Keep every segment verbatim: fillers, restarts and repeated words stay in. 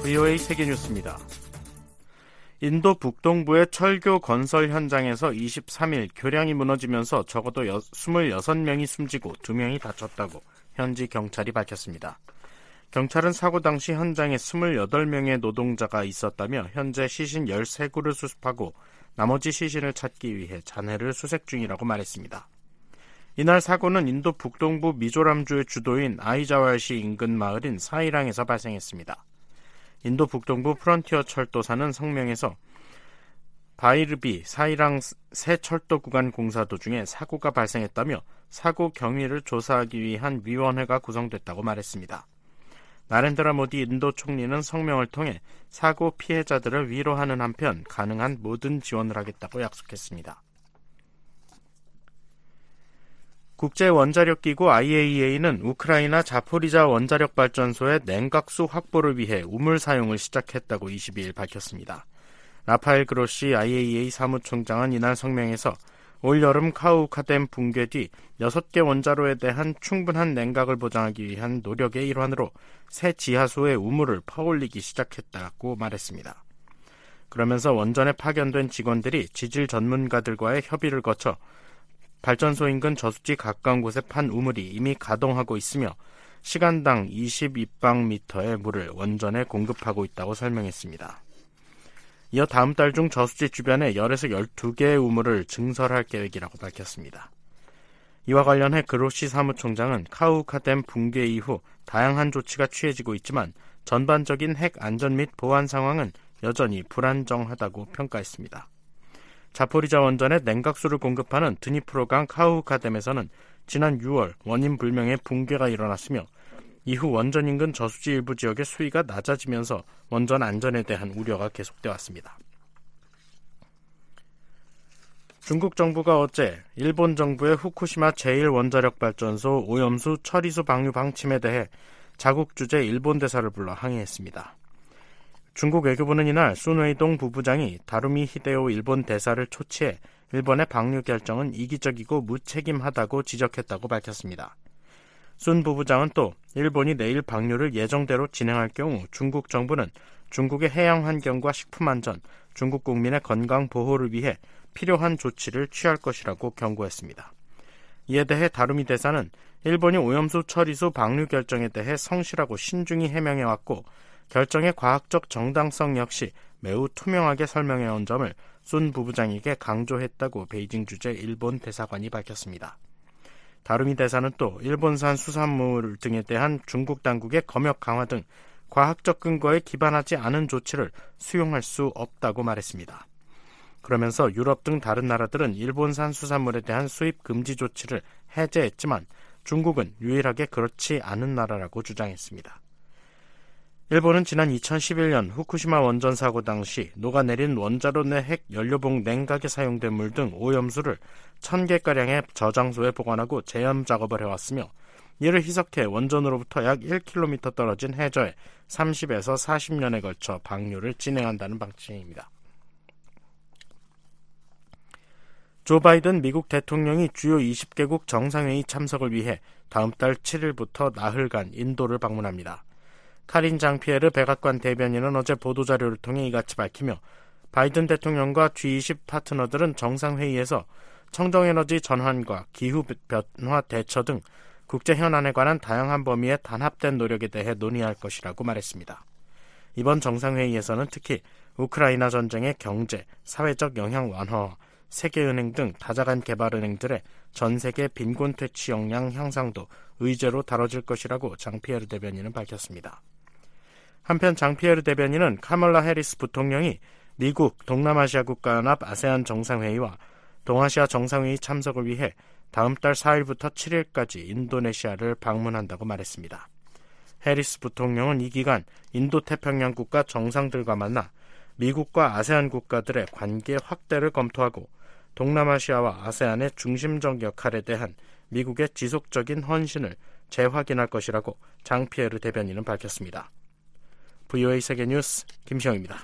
브이오에이 세계뉴스입니다. 인도 북동부의 철교 건설 현장에서 이십삼 일 교량이 무너지면서 적어도 이십육 명이 숨지고 두 명이 다쳤다고 현지 경찰이 밝혔습니다. 경찰은 사고 당시 현장에 이십팔 명의 노동자가 있었다며 현재 시신 십삼 구를 수습하고 나머지 시신을 찾기 위해 잔해를 수색 중이라고 말했습니다. 이날 사고는 인도 북동부 미조람주의 주도인 아이자왈시 인근 마을인 사이랑에서 발생했습니다. 인도 북동부 프론티어 철도사는 성명에서 바이르비 사이랑 새 철도 구간 공사 도중에 사고가 발생했다며 사고 경위를 조사하기 위한 위원회가 구성됐다고 말했습니다. 나렌드라 모디 인도 총리는 성명을 통해 사고 피해자들을 위로하는 한편 가능한 모든 지원을 하겠다고 약속했습니다. 국제원자력기구 아이에이이에이는 우크라이나 자포리자 원자력발전소의 냉각수 확보를 위해 우물 사용을 시작했다고 이십이 일 밝혔습니다. 라파엘 그로시 아이에이이에이 사무총장은 이날 성명에서 올여름 카우카댐 붕괴 뒤 여섯 개 원자로에 대한 충분한 냉각을 보장하기 위한 노력의 일환으로 새 지하수의 우물을 퍼올리기 시작했다고 말했습니다. 그러면서 원전에 파견된 직원들이 지질 전문가들과의 협의를 거쳐 발전소 인근 저수지 가까운 곳에 판 우물이 이미 가동하고 있으며 시간당 이십 입방미터의 물을 원전에 공급하고 있다고 설명했습니다. 이어 다음 달 중 저수지 주변에 열에서 열두 개의 우물을 증설할 계획이라고 밝혔습니다. 이와 관련해 그로시 사무총장은 카우카댐 붕괴 이후 다양한 조치가 취해지고 있지만 전반적인 핵 안전 및 보안 상황은 여전히 불안정하다고 평가했습니다. 자포리자 원전에 냉각수를 공급하는 드니프로강 카우카댐에서는 지난 유월 원인 불명의 붕괴가 일어났으며 이후 원전 인근 저수지 일부 지역의 수위가 낮아지면서 원전 안전에 대한 우려가 계속돼 왔습니다. 중국 정부가 어제 일본 정부의 후쿠시마 제일 원자력발전소 오염수 처리수 방류 방침에 대해 자국 주재 일본 대사를 불러 항의했습니다. 중국 외교부는 이날 순웨이동 부부장이 다루미 히데오 일본 대사를 초치해 일본의 방류 결정은 이기적이고 무책임하다고 지적했다고 밝혔습니다. 순 부부장은 또 일본이 내일 방류를 예정대로 진행할 경우 중국 정부는 중국의 해양 환경과 식품 안전, 중국 국민의 건강 보호를 위해 필요한 조치를 취할 것이라고 경고했습니다. 이에 대해 다루미 대사는 일본이 오염수 처리수 방류 결정에 대해 성실하고 신중히 해명해왔고 결정의 과학적 정당성 역시 매우 투명하게 설명해온 점을 순 부부장에게 강조했다고 베이징 주재 일본 대사관이 밝혔습니다. 다루미 대사는 또 일본산 수산물 등에 대한 중국 당국의 검역 강화 등 과학적 근거에 기반하지 않은 조치를 수용할 수 없다고 말했습니다. 그러면서 유럽 등 다른 나라들은 일본산 수산물에 대한 수입 금지 조치를 해제했지만 중국은 유일하게 그렇지 않은 나라라고 주장했습니다. 일본은 지난 이천십일 년 후쿠시마 원전 사고 당시 녹아내린 원자로 내 핵 연료봉 냉각에 사용된 물 등 오염수를 천 개가량의 저장소에 보관하고 제염 작업을 해왔으며 이를 희석해 원전으로부터 약 일 킬로미터 떨어진 해저에 삼십에서 사십 년에 걸쳐 방류를 진행한다는 방침입니다. 조 바이든 미국 대통령이 주요 이십 개국 정상회의 참석을 위해 다음 달 칠 일부터 나흘간 인도를 방문합니다. 카린 장피에르 백악관 대변인은 어제 보도자료를 통해 이같이 밝히며 바이든 대통령과 지 이십 파트너들은 정상회의에서 청정에너지 전환과 기후변화 대처 등 국제 현안에 관한 다양한 범위의 단합된 노력에 대해 논의할 것이라고 말했습니다. 이번 정상회의에서는 특히 우크라이나 전쟁의 경제, 사회적 영향 완화와 세계은행 등 다자간 개발은행들의 전세계 빈곤 퇴치 역량 향상도 의제로 다뤄질 것이라고 장피에르 대변인은 밝혔습니다. 한편 장피에르 대변인은 카멀라 해리스 부통령이 미국, 동남아시아 국가연합 아세안 정상회의와 동아시아 정상회의 참석을 위해 다음 달 사 일부터 칠 일까지 인도네시아를 방문한다고 말했습니다. 해리스 부통령은 이 기간 인도태평양 국가 정상들과 만나 미국과 아세안 국가들의 관계 확대를 검토하고 동남아시아와 아세안의 중심적 역할에 대한 미국의 지속적인 헌신을 재확인할 것이라고 장피에르 대변인은 밝혔습니다. 브이오에이 세계뉴스 김시영입니다.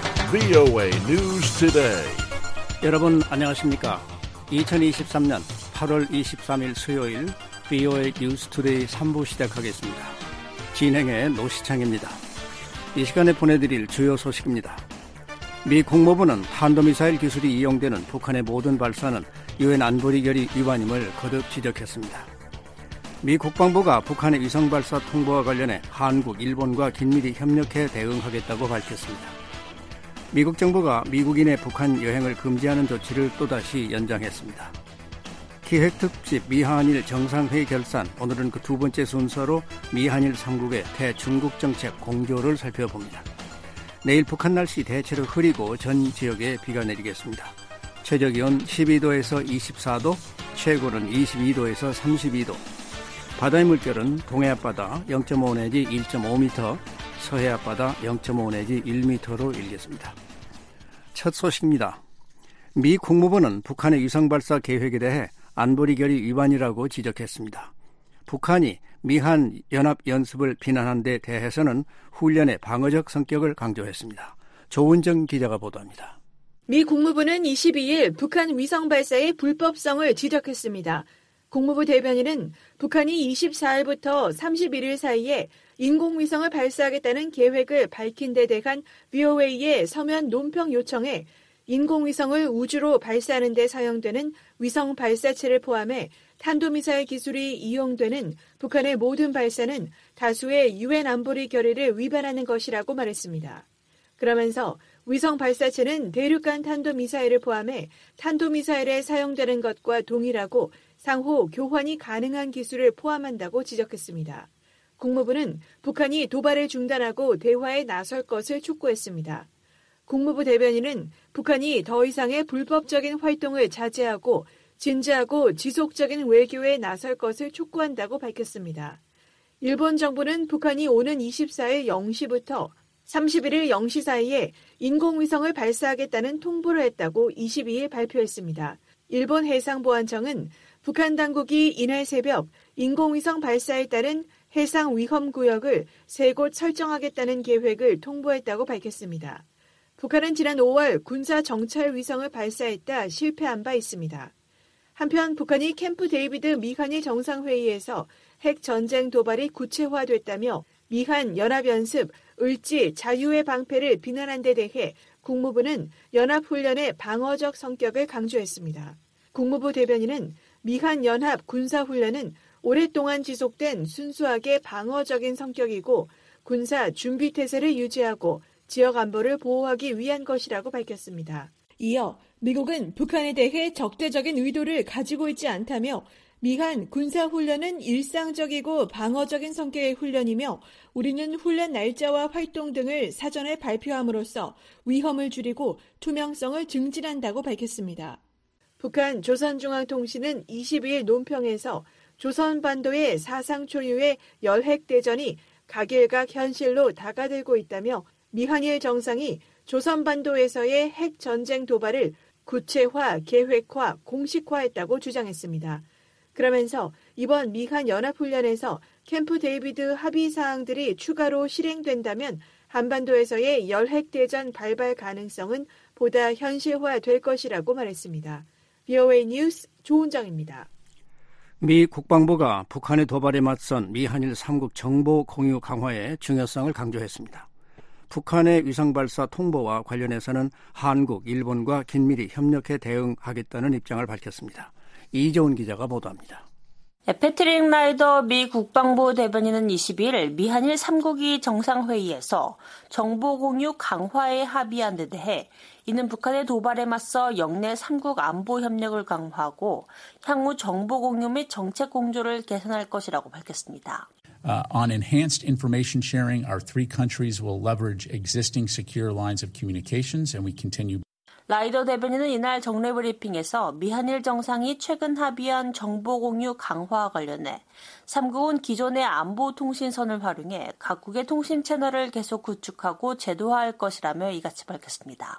브이오에이 News Today. 여러분 안녕하십니까? 이천이십삼 년 팔월 이십삼일 수요일 브이오에이 뉴스 투데이 삼 부 시작하겠습니다. 진행의 노시창입니다. 이 시간에 보내드릴 주요 소식입니다. 미 국무부는 탄도미사일 기술이 이용되는 북한의 모든 발사는 유엔 안보리 결의 위반임을 거듭 지적했습니다. 미 국방부가 북한의 위성발사 통보와 관련해 한국, 일본과 긴밀히 협력해 대응하겠다고 밝혔습니다. 미국 정부가 미국인의 북한 여행을 금지하는 조치를 또다시 연장했습니다. 기획특집 미한일 정상회의 결산, 오늘은 그 두 번째 순서로 미한일 삼국의 대중국 정책 공조를 살펴봅니다. 내일 북한 날씨 대체로 흐리고 전 지역에 비가 내리겠습니다. 최저기온 십이 도에서 이십사 도, 최고는 이십이 도에서 삼십이 도. 바다의 물결은 동해 앞바다 영 점 오 내지 일 점 오 미터, 서해 앞바다 영 점 오 내지 일 미터로 일겠습니다. 첫 소식입니다. 미 국무부는 북한의 위성발사 계획에 대해 안보리 결의 위반이라고 지적했습니다. 북한이 미한 연합 연습을 비난한 데 대해서는 훈련의 방어적 성격을 강조했습니다. 조은정 기자가 보도합니다. 미 국무부는 이십이일 북한 위성 발사의 불법성을 지적했습니다. 국무부 대변인은 북한이 이십사일부터 삼십일일 사이에 인공위성을 발사하겠다는 계획을 밝힌 데 대한 브이오에이의 서면 논평 요청에 인공위성을 우주로 발사하는 데 사용되는 위성 발사체를 포함해 탄도미사일 기술이 이용되는 북한의 모든 발사는 다수의 유엔 안보리 결의를 위반하는 것이라고 말했습니다. 그러면서 위성 발사체는 대륙간 탄도미사일을 포함해 탄도미사일에 사용되는 것과 동일하고 상호 교환이 가능한 기술을 포함한다고 지적했습니다. 국무부는 북한이 도발을 중단하고 대화에 나설 것을 촉구했습니다. 국무부 대변인은 북한이 더 이상의 불법적인 활동을 자제하고 진지하고 지속적인 외교에 나설 것을 촉구한다고 밝혔습니다. 일본 정부는 북한이 오는 이십사일 영 시부터 삼십일일 영 시 사이에 인공위성을 발사하겠다는 통보를 했다고 이십이일 발표했습니다. 일본 해상보안청은 북한 당국이 이날 새벽 인공위성 발사에 따른 해상 위험 구역을 세 곳 설정하겠다는 계획을 통보했다고 밝혔습니다. 북한은 지난 오월 군사 정찰 위성을 발사했다 실패한 바 있습니다. 한편 북한이 캠프 데이비드 미한일 정상회의에서 핵 전쟁 도발이 구체화됐다며 미한 연합연습 을지 자유의 방패를 비난한 데 대해 국무부는 연합훈련의 방어적 성격을 강조했습니다. 국무부 대변인은 미한 연합 군사훈련은 오랫동안 지속된 순수하게 방어적인 성격이고 군사 준비태세를 유지하고 지역 안보를 보호하기 위한 것이라고 밝혔습니다. 이어 미국은 북한에 대해 적대적인 의도를 가지고 있지 않다며 미한 군사훈련은 일상적이고 방어적인 성격의 훈련이며 우리는 훈련 날짜와 활동 등을 사전에 발표함으로써 위험을 줄이고 투명성을 증진한다고 밝혔습니다. 북한 조선중앙통신은 이십이일 논평에서 조선반도의 사상 초유의 열핵대전이 각일각 현실로 다가들고 있다며 미한일 정상이 조선반도에서의 핵전쟁 도발을 구체화, 계획화, 공식화했다고 주장했습니다. 그러면서 이번 미한 연합훈련에서 캠프 데이비드 합의 사항들이 추가로 실행된다면 한반도에서의 열핵대전 발발 가능성은 보다 현실화될 것이라고 말했습니다. 브이오에이 뉴스 조은정입니다. 미 국방부가 북한의 도발에 맞선 미한일 삼국 정보 공유 강화의 중요성을 강조했습니다. 북한의 위성발사 통보와 관련해서는 한국, 일본과 긴밀히 협력해 대응하겠다는 입장을 밝혔습니다. 이재훈 기자가 보도합니다. 패트릭 라이더 미 국방부 대변인은 이십일 미한일 삼국이 정상회의에서 정보 공유 강화에 합의한 데 대해 이는 북한의 도발에 맞서 영내 삼국 안보 협력을 강화하고 향후 정보 공유 및 정책 공조를 개선할 것이라고 밝혔습니다. Uh, on enhanced information sharing, our three countries will leverage existing secure lines of communications and we continue. 라이더 대변인은 이날 정례 브리핑에서 미한일 정상이 최근 합의한 정보 공유 강화와 관련해 삼국은 기존의 안보 통신선을 활용해 각국의 통신 채널을 계속 구축하고 제도화할 것이라며 이같이 밝혔습니다.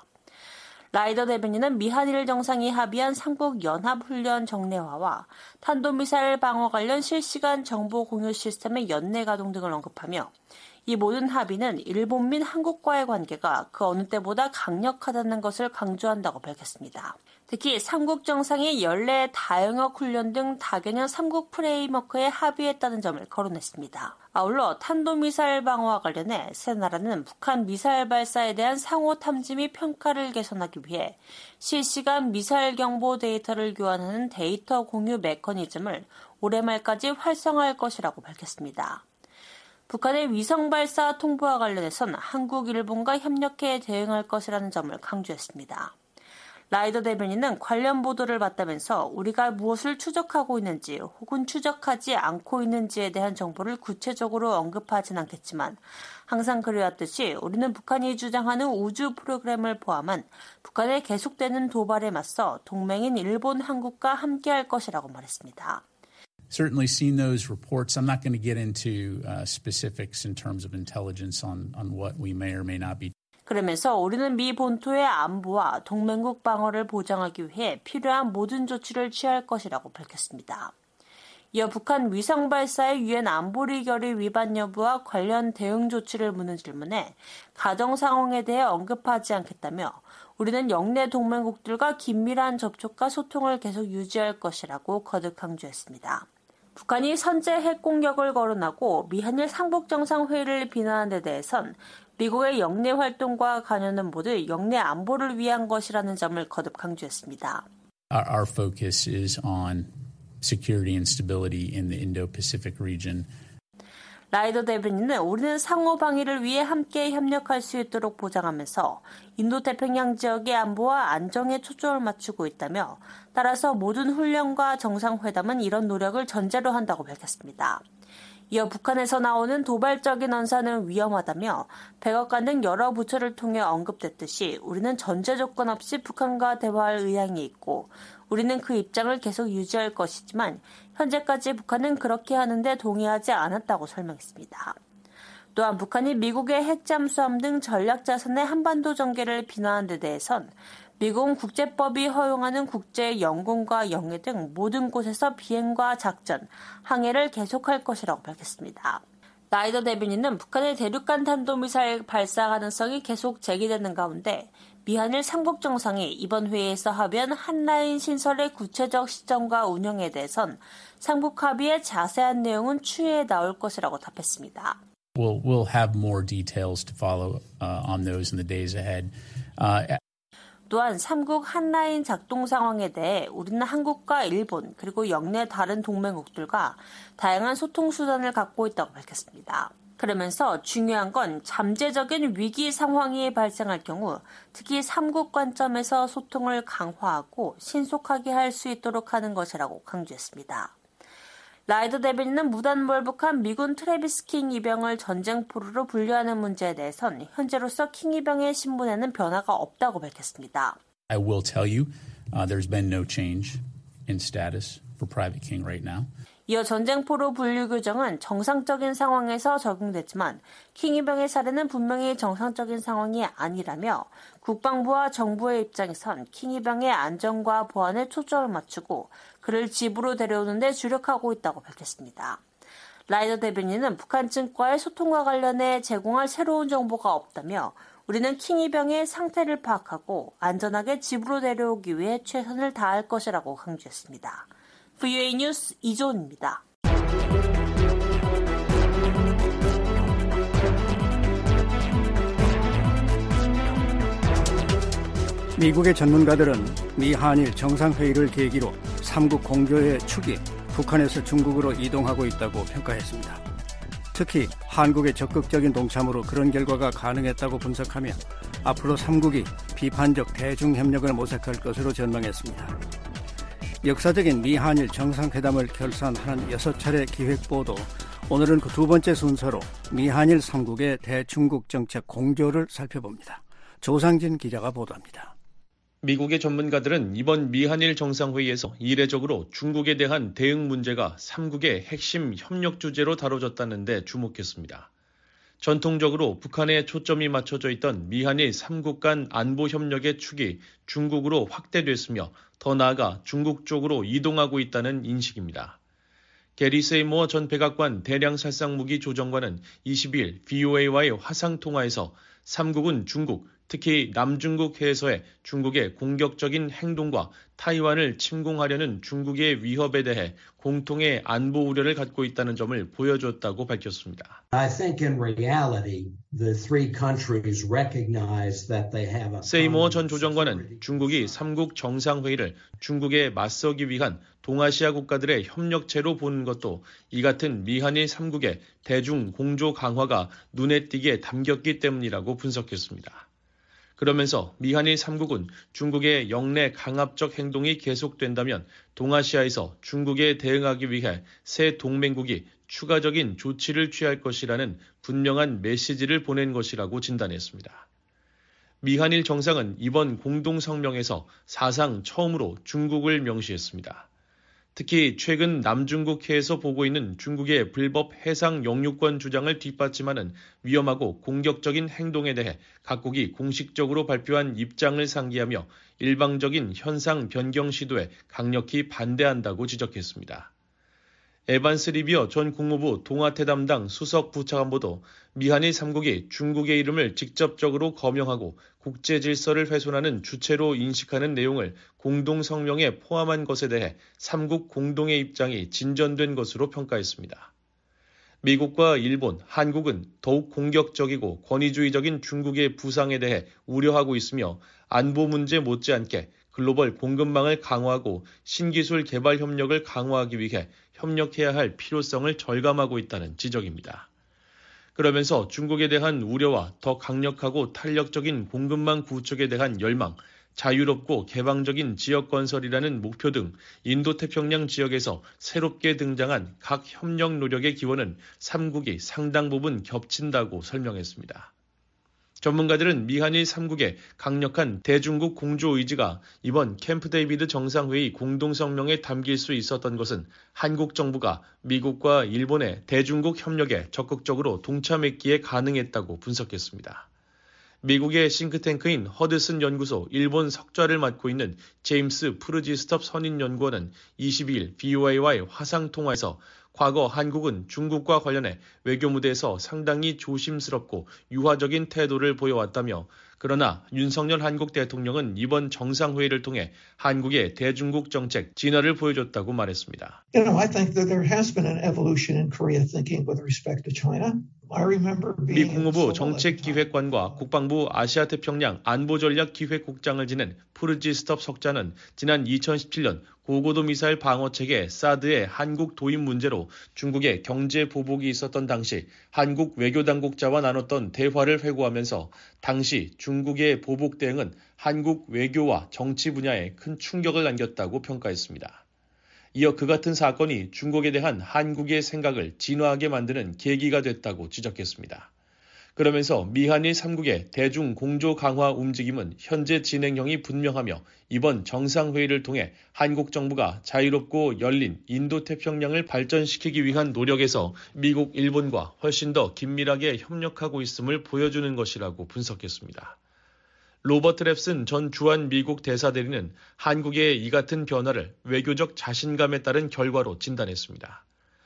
라이더 대변인은 미한일 정상이 합의한 삼국 연합훈련 정례화와 탄도미사일 방어 관련 실시간 정보 공유 시스템의 연내 가동 등을 언급하며 이 모든 합의는 일본 민 한국과의 관계가 그 어느 때보다 강력하다는 것을 강조한다고 밝혔습니다. 특히 삼국 정상이 연례 다영역 훈련 등 다개년 삼국 프레임워크에 합의했다는 점을 거론했습니다. 아울러 탄도미사일 방어와 관련해 세 나라는 북한 미사일 발사에 대한 상호 탐지 및 평가를 개선하기 위해 실시간 미사일 경보 데이터를 교환하는 데이터 공유 메커니즘을 올해 말까지 활성화할 것이라고 밝혔습니다. 북한의 위성 발사 통보와 관련해선 한국, 일본과 협력해 대응할 것이라는 점을 강조했습니다. 라이더 대변인은 관련 보도를 받다면서 우리가 무엇을 추적하고 있는지 혹은 추적하지 않고 있는지에 대한 정보를 구체적으로 언급하진 않겠지만 항상 그래왔듯이 우리는 북한이 주장하는 우주 프로그램을 포함한 북한의 계속되는 도발에 맞서 동맹인 일본, 한국과 함께할 것이라고 말했습니다. Certainly seen those reports. I'm not going to get into uh, specifics in terms of intelligence on, on what we may or may not be. 그러면서 우리는 미 본토의 안보와 동맹국 방어를 보장하기 위해 필요한 모든 조치를 취할 것이라고 밝혔습니다. 이어 북한 위성 발사의 유엔 안보리 결의 위반 여부와 관련 대응 조치를 묻는 질문에 가정 상황에 대해 언급하지 않겠다며 우리는 영내 동맹국들과 긴밀한 접촉과 소통을 계속 유지할 것이라고 거듭 강조했습니다. 북한이 선제 핵 공격을 거론하고 미한일 상북정상회의를 비난한 데 대해선 미국의 영내 활동과 관여는 모두 영내 안보를 위한 것이라는 점을 거듭 강조했습니다. Our, our focus is on security and stability in the Indo-Pacific region. 라이더 대변인은 우리는 상호 방위를 위해 함께 협력할 수 있도록 보장하면서 인도태평양 지역의 안보와 안정에 초점을 맞추고 있다며 따라서 모든 훈련과 정상회담은 이런 노력을 전제로 한다고 밝혔습니다. 이어 북한에서 나오는 도발적인 언사는 위험하다며 백악관 등 여러 부처를 통해 언급됐듯이 우리는 전제 조건 없이 북한과 대화할 의향이 있고 우리는 그 입장을 계속 유지할 것이지만 현재까지 북한은 그렇게 하는데 동의하지 않았다고 설명했습니다. 또한 북한이 미국의 핵잠수함 등 전략자산의 한반도 전개를 비난한 데 대해선 미국은 국제법이 허용하는 국제 영공과 영해 등 모든 곳에서 비행과 작전, 항해를 계속할 것이라고 밝혔습니다. 라이더 대변인은 북한의 대륙간 탄도미사일 발사 가능성이 계속 제기되는 가운데 미한일 삼국 정상이 이번 회의에서 합의한 한라인 신설의 구체적 시점과 운영에 대해선 삼국 합의의 자세한 내용은 추후에 나올 것이라고 답했습니다. We'll, we'll have more details to follow uh, on those in the days ahead. Uh, 또한 삼국 한라인 작동 상황에 대해 우리는 한국과 일본 그리고 영내 다른 동맹국들과 다양한 소통 수단을 갖고 있다고 밝혔습니다. 그러면서 중요한 건 잠재적인 위기 상황이 발생할 경우 특히 삼국 관점에서 소통을 강화하고 신속하게 할 수 있도록 하는 것이라고 강조했습니다. 라이더 대변인은 무단몰북한 미군 트래비스 킹 이병을 전쟁포로로 분류하는 문제에 대해선 현재로서 킹 이병의 신분에는 변화가 없다고 밝혔습니다. I will tell you, uh, there's been no change in status for Private King right now. 이어 전쟁포로 분류 규정은 정상적인 상황에서 적용됐지만 킹 이병의 사례는 분명히 정상적인 상황이 아니라며 국방부와 정부의 입장에선 킹 이병의 안전과 보안에 초점을 맞추고 그를 집으로 데려오는 데 주력하고 있다고 밝혔습니다. 라이더 대변인은 북한 측과의 소통과 관련해 제공할 새로운 정보가 없다며 우리는 킹 이병의 상태를 파악하고 안전하게 집으로 데려오기 위해 최선을 다할 것이라고 강조했습니다. 브이오에이 뉴스 이조은입니다. 미국의 전문가들은 미 한일 정상회의를 계기로 삼국 공조의 축이 북한에서 중국으로 이동하고 있다고 평가했습니다. 특히 한국의 적극적인 동참으로 그런 결과가 가능했다고 분석하며 앞으로 삼국이 비판적 대중협력을 모색할 것으로 전망했습니다. 역사적인 미한일 정상회담을 결산하는 여섯 차례 기획보도, 오늘은 그 두 번째 순서로 미한일 삼국의 대중국 정책 공조를 살펴봅니다. 조상진 기자가 보도합니다. 미국의 전문가들은 이번 미한일 정상회의에서 이례적으로 중국에 대한 대응 문제가 삼국의 핵심 협력 주제로 다뤄졌다는 데 주목했습니다. 전통적으로 북한에 초점이 맞춰져 있던 미한일 삼국 간 안보 협력의 축이 중국으로 확대됐으며 더 나아가 중국 쪽으로 이동하고 있다는 인식입니다. 게리 세이모어 전 백악관 대량살상무기 조정관은 이십이일 브이오에이와의 화상통화에서 삼국은 중국, 특히 남중국 해에서의 중국의 공격적인 행동과 타이완을 침공하려는 중국의 위협에 대해 공통의 안보 우려를 갖고 있다는 점을 보여줬다고 밝혔습니다. I think in reality, the three countries recognize that they have a 세이모어 전 조정관은 중국이 삼국 정상회의를 중국에 맞서기 위한 동아시아 국가들의 협력체로 보는 것도 이 같은 미한일 삼국의 대중 공조 강화가 눈에 띄게 담겼기 때문이라고 분석했습니다. 그러면서 미한일 삼국은 중국의 영내 강압적 행동이 계속된다면 동아시아에서 중국에 대응하기 위해 새 동맹국이 추가적인 조치를 취할 것이라는 분명한 메시지를 보낸 것이라고 진단했습니다. 미한일 정상은 이번 공동성명에서 사상 처음으로 중국을 명시했습니다. 특히 최근 남중국해에서 보고 있는 중국의 불법 해상 영유권 주장을 뒷받침하는 위험하고 공격적인 행동에 대해 각국이 공식적으로 발표한 입장을 상기하며 일방적인 현상 변경 시도에 강력히 반대한다고 지적했습니다. 에반스 리비어 전 국무부 동아태 담당 수석 부차관보도 미한일 삼국이 중국의 이름을 직접적으로 거명하고 국제 질서를 훼손하는 주체로 인식하는 내용을 공동성명에 포함한 것에 대해 삼국 공동의 입장이 진전된 것으로 평가했습니다. 미국과 일본, 한국은 더욱 공격적이고 권위주의적인 중국의 부상에 대해 우려하고 있으며 안보 문제 못지않게 글로벌 공급망을 강화하고 신기술 개발 협력을 강화하기 위해 협력해야 할 필요성을 절감하고 있다는 지적입니다. 그러면서 중국에 대한 우려와 더 강력하고 탄력적인 공급망 구축에 대한 열망, 자유롭고 개방적인 지역 건설이라는 목표 등 인도태평양 지역에서 새롭게 등장한 각 협력 노력의 기원은 삼국이 상당 부분 겹친다고 설명했습니다. 전문가들은 미한일 삼국의 강력한 대중국 공조 의지가 이번 캠프 데이비드 정상회의 공동성명에 담길 수 있었던 것은 한국 정부가 미국과 일본의 대중국 협력에 적극적으로 동참했기에 가능했다고 분석했습니다. 미국의 싱크탱크인 허드슨 연구소 일본 석좌를 맡고 있는 제임스 프르지스톱 선임연구원은 이십이일 브이오에이와의 화상통화에서 과거 한국은 중국과 관련해 외교 무대에서 상당히 조심스럽고 유화적인 태도를 보여왔다며 그러나 윤석열 한국 대통령은 이번 정상회의를 통해 한국의 대중국 정책 진화를 보여줬다고 말했습니다. You know, I think that there has been an evolution in Korea thinking with respect to China. 미 국무부 정책기획관과 국방부 아시아태평양 안보전략기획국장을 지낸 프르지스톱 석좌는 지난 이천십칠년 고고도 미사일 방어체계 사드의 한국 도입 문제로 중국의 경제 보복이 있었던 당시 한국 외교당국자와 나눴던 대화를 회고하면서 당시 중국의 보복 대응은 한국 외교와 정치 분야에 큰 충격을 남겼다고 평가했습니다. 이어 그 같은 사건이 중국에 대한 한국의 생각을 진화하게 만드는 계기가 됐다고 지적했습니다. 그러면서 미한일 삼국의 대중 공조 강화 움직임은 현재 진행형이 분명하며 이번 정상회의를 통해 한국 정부가 자유롭고 열린 인도태평양을 발전시키기 위한 노력에서 미국, 일본과 훨씬 더 긴밀하게 협력하고 있음을 보여주는 것이라고 분석했습니다. 로버트 랩슨 전 주한 미국 대사대리는 한국의 이 같은 변화를 외교적 자신감에 따른 결과로 진단했습니다.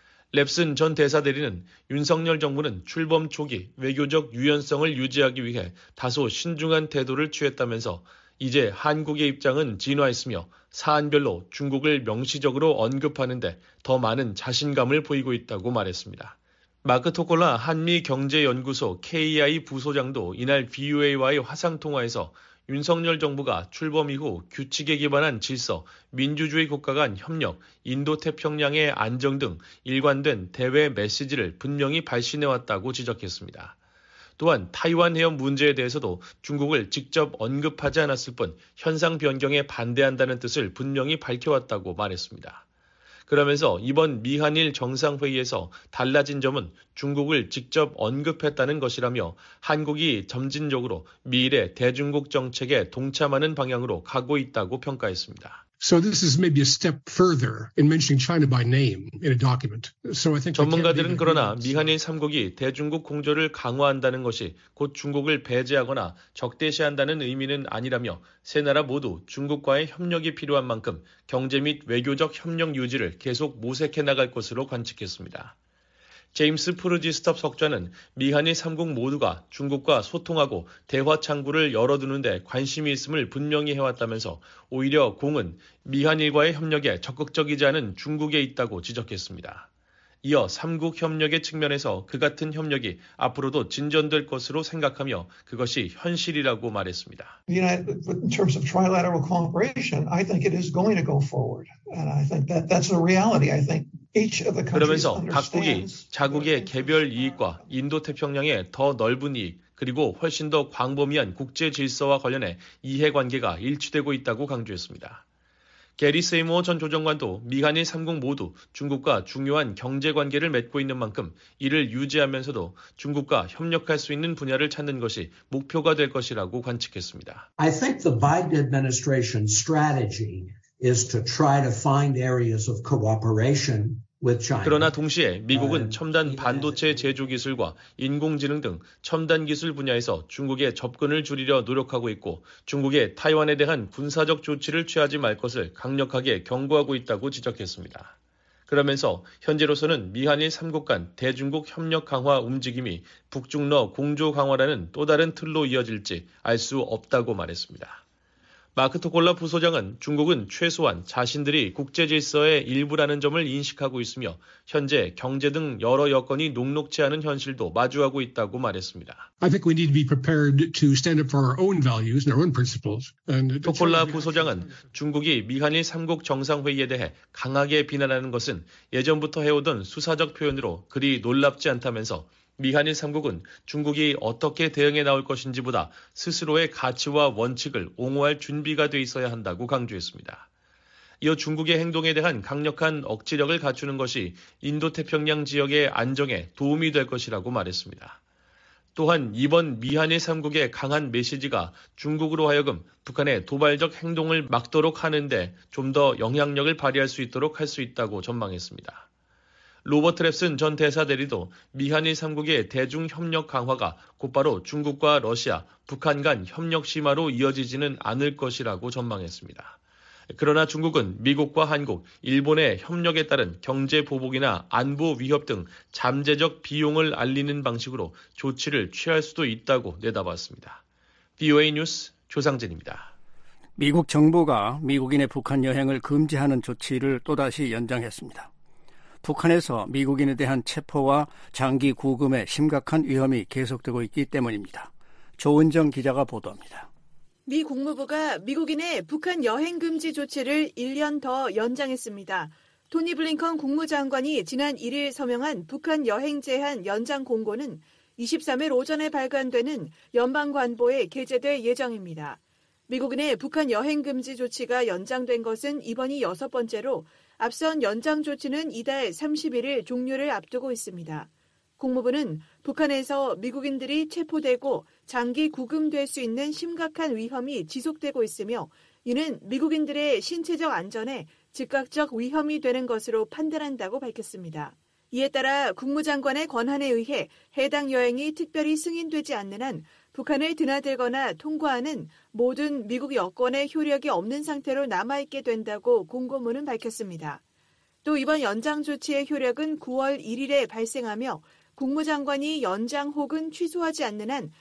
랩슨 전 대사대리는 윤석열 정부는 출범 초기 외교적 유연성을 유지하기 위해 다소 신중한 태도를 취했다면서 이제 한국의 입장은 진화했으며 사안별로 중국을 명시적으로 언급하는데 더 많은 자신감을 보이고 있다고 말했습니다. 마크 토콜라 한미경제연구소 케이아이 부소장도 이날 브이오에이와의 화상통화에서 윤석열 정부가 출범 이후 규칙에 기반한 질서, 민주주의 국가 간 협력, 인도태평양의 안정 등 일관된 대외 메시지를 분명히 발신해왔다고 지적했습니다. 또한 타이완 해협 문제에 대해서도 중국을 직접 언급하지 않았을 뿐 현상 변경에 반대한다는 뜻을 분명히 밝혀왔다고 말했습니다. 그러면서 이번 미한일 정상회의에서 달라진 점은 중국을 직접 언급했다는 것이라며 한국이 점진적으로 미일의 대중국 정책에 동참하는 방향으로 가고 있다고 평가했습니다. So this is maybe a step further in mentioning China by name in a document. So I think 전문가들은 그러나 미한일 삼국이 대중국 공조를 강화한다는 것이 곧 중국을 배제하거나 적대시한다는 의미는 아니라며 세 나라 모두 중국과의 협력이 필요한 만큼 경제 및 외교적 협력 유지를 계속 모색해 나갈 것으로 관측했습니다. 제임스 프루지스톱 석좌는 미한일 삼국 모두가 중국과 소통하고 대화 창구를 열어두는 데 관심이 있음을 분명히 해왔다면서 오히려 공은 미한일과의 협력에 적극적이지 않은 중국에 있다고 지적했습니다. 이어 삼국 협력의 측면에서 그 같은 협력이 앞으로도 진전될 것으로 생각하며 그것이 현실이라고 말했습니다. United, in terms of trilateral cooperation, I think it is going to go forward, and I think that that's a reality. I think each of the countries 그러면서 각국이 자국의 개별 이익과 인도태평양의 더 넓은 이익 그리고 훨씬 더 광범위한 국제 질서와 관련해 이해관계가 일치되고 있다고 강조했습니다. 게리 세이모어 전 조정관도 미한일 삼국 모두 중국과 중요한 경제관계를 맺고 있는 만큼 이를 유지하면서도 중국과 협력할 수 있는 분야를 찾는 것이 목표가 될 것이라고 관측했습니다. I think the Biden administration's strategy is to try to find areas of cooperation with China. 그러나 동시에 미국은 첨단 반도체 제조 기술과 인공지능 등 첨단 기술 분야에서 중국의 접근을 줄이려 노력하고 있고 중국의 타이완에 대한 군사적 조치를 취하지 말 것을 강력하게 경고하고 있다고 지적했습니다. 그러면서 현재로서는 미한일 삼국 간 대중국 협력 강화 움직임이 북중러 공조 강화라는 또 다른 틀로 이어질지 알 수 없다고 말했습니다. 마크 토콜라 부소장은 중국은 최소한 자신들이 국제 질서의 일부라는 점을 인식하고 있으며 현재 경제 등 여러 여건이 녹록치 않은 현실도 마주하고 있다고 말했습니다. I think we need to be prepared to stand up for our own values and our own principles. And 토콜라 부소장은 중국이 미한일 삼국 정상회의에 대해 강하게 비난하는 것은 예전부터 해오던 수사적 표현으로 그리 놀랍지 않다면서 미한일 삼국은 중국이 어떻게 대응해 나올 것인지보다 스스로의 가치와 원칙을 옹호할 준비가 돼 있어야 한다고 강조했습니다. 이어 중국의 행동에 대한 강력한 억지력을 갖추는 것이 인도태평양 지역의 안정에 도움이 될 것이라고 말했습니다. 또한 이번 미한일 삼국의 강한 메시지가 중국으로 하여금 북한의 도발적 행동을 막도록 하는데 좀 더 영향력을 발휘할 수 있도록 할 수 있다고 전망했습니다. 로버트 랩슨 전 대사대리도 미한일 삼국의 대중협력 강화가 곧바로 중국과 러시아, 북한 간 협력 심화로 이어지지는 않을 것이라고 전망했습니다. 그러나 중국은 미국과 한국, 일본의 협력에 따른 경제 보복이나 안보 위협 등 잠재적 비용을 알리는 방식으로 조치를 취할 수도 있다고 내다봤습니다. 비오에이 뉴스 조상진입니다. 미국 정부가 미국인의 북한 여행을 금지하는 조치를 또다시 연장했습니다. 북한에서 미국인에 대한 체포와 장기 구금의 심각한 위험이 계속되고 있기 때문입니다. 조은정 기자가 보도합니다. 미 국무부가 미국인의 북한 여행 금지 조치를 일 년 더 연장했습니다. 토니 블링컨 국무장관이 지난 일 일 서명한 북한 여행 제한 연장 공고는 이십삼 일 오전에 발간되는 연방관보에 게재될 예정입니다. 미국인의 북한 여행 금지 조치가 연장된 것은 이번이 여섯 번째로 앞선 연장 조치는 이달 삼십일 일 종료를 앞두고 있습니다. 국무부는 북한에서 미국인들이 체포되고 장기 구금될 수 있는 심각한 위험이 지속되고 있으며 이는 미국인들의 신체적 안전에 즉각적 위험이 되는 것으로 판단한다고 밝혔습니다. 이에 따라 국무장관의 권한에 의해 해당 여행이 특별히 승인되지 않는 한 북한을 드나들거나 통과하는 모든 미국 여권의 효력이 없는 상태로 남아있게 된다고 공고문은 밝혔습니다. 또 이번 연장 조치의 효력은 구월 일일에 발생하며 국무장관이 연장 혹은 취소하지 않는 한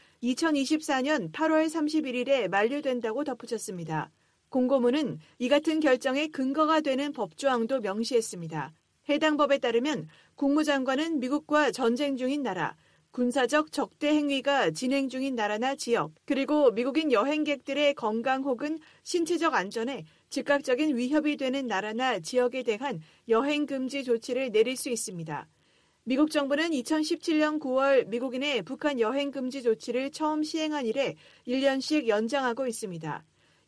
이천이십사년 팔월 삼십일일에 만료된다고 덧붙였습니다. 공고문은 이 같은 결정의 근거가 되는 법조항도 명시했습니다. 해당 법에 따르면 국무장관은 미국과 전쟁 중인 나라, 군사적 적대 행위가 진행 중인 나라나 지역, 그리고 미국인 여행객들의 건강 혹은 신체적 안전에 즉각적인 위협이 되는 나라나 지역에 대한 여행 금지 조치를 내릴 수 있습니다. 미국 정부는 이천십칠년 구월 미국인의 북한 여행 금지 조치를 처음 시행한 이래 일 년씩 연장하고 있습니다.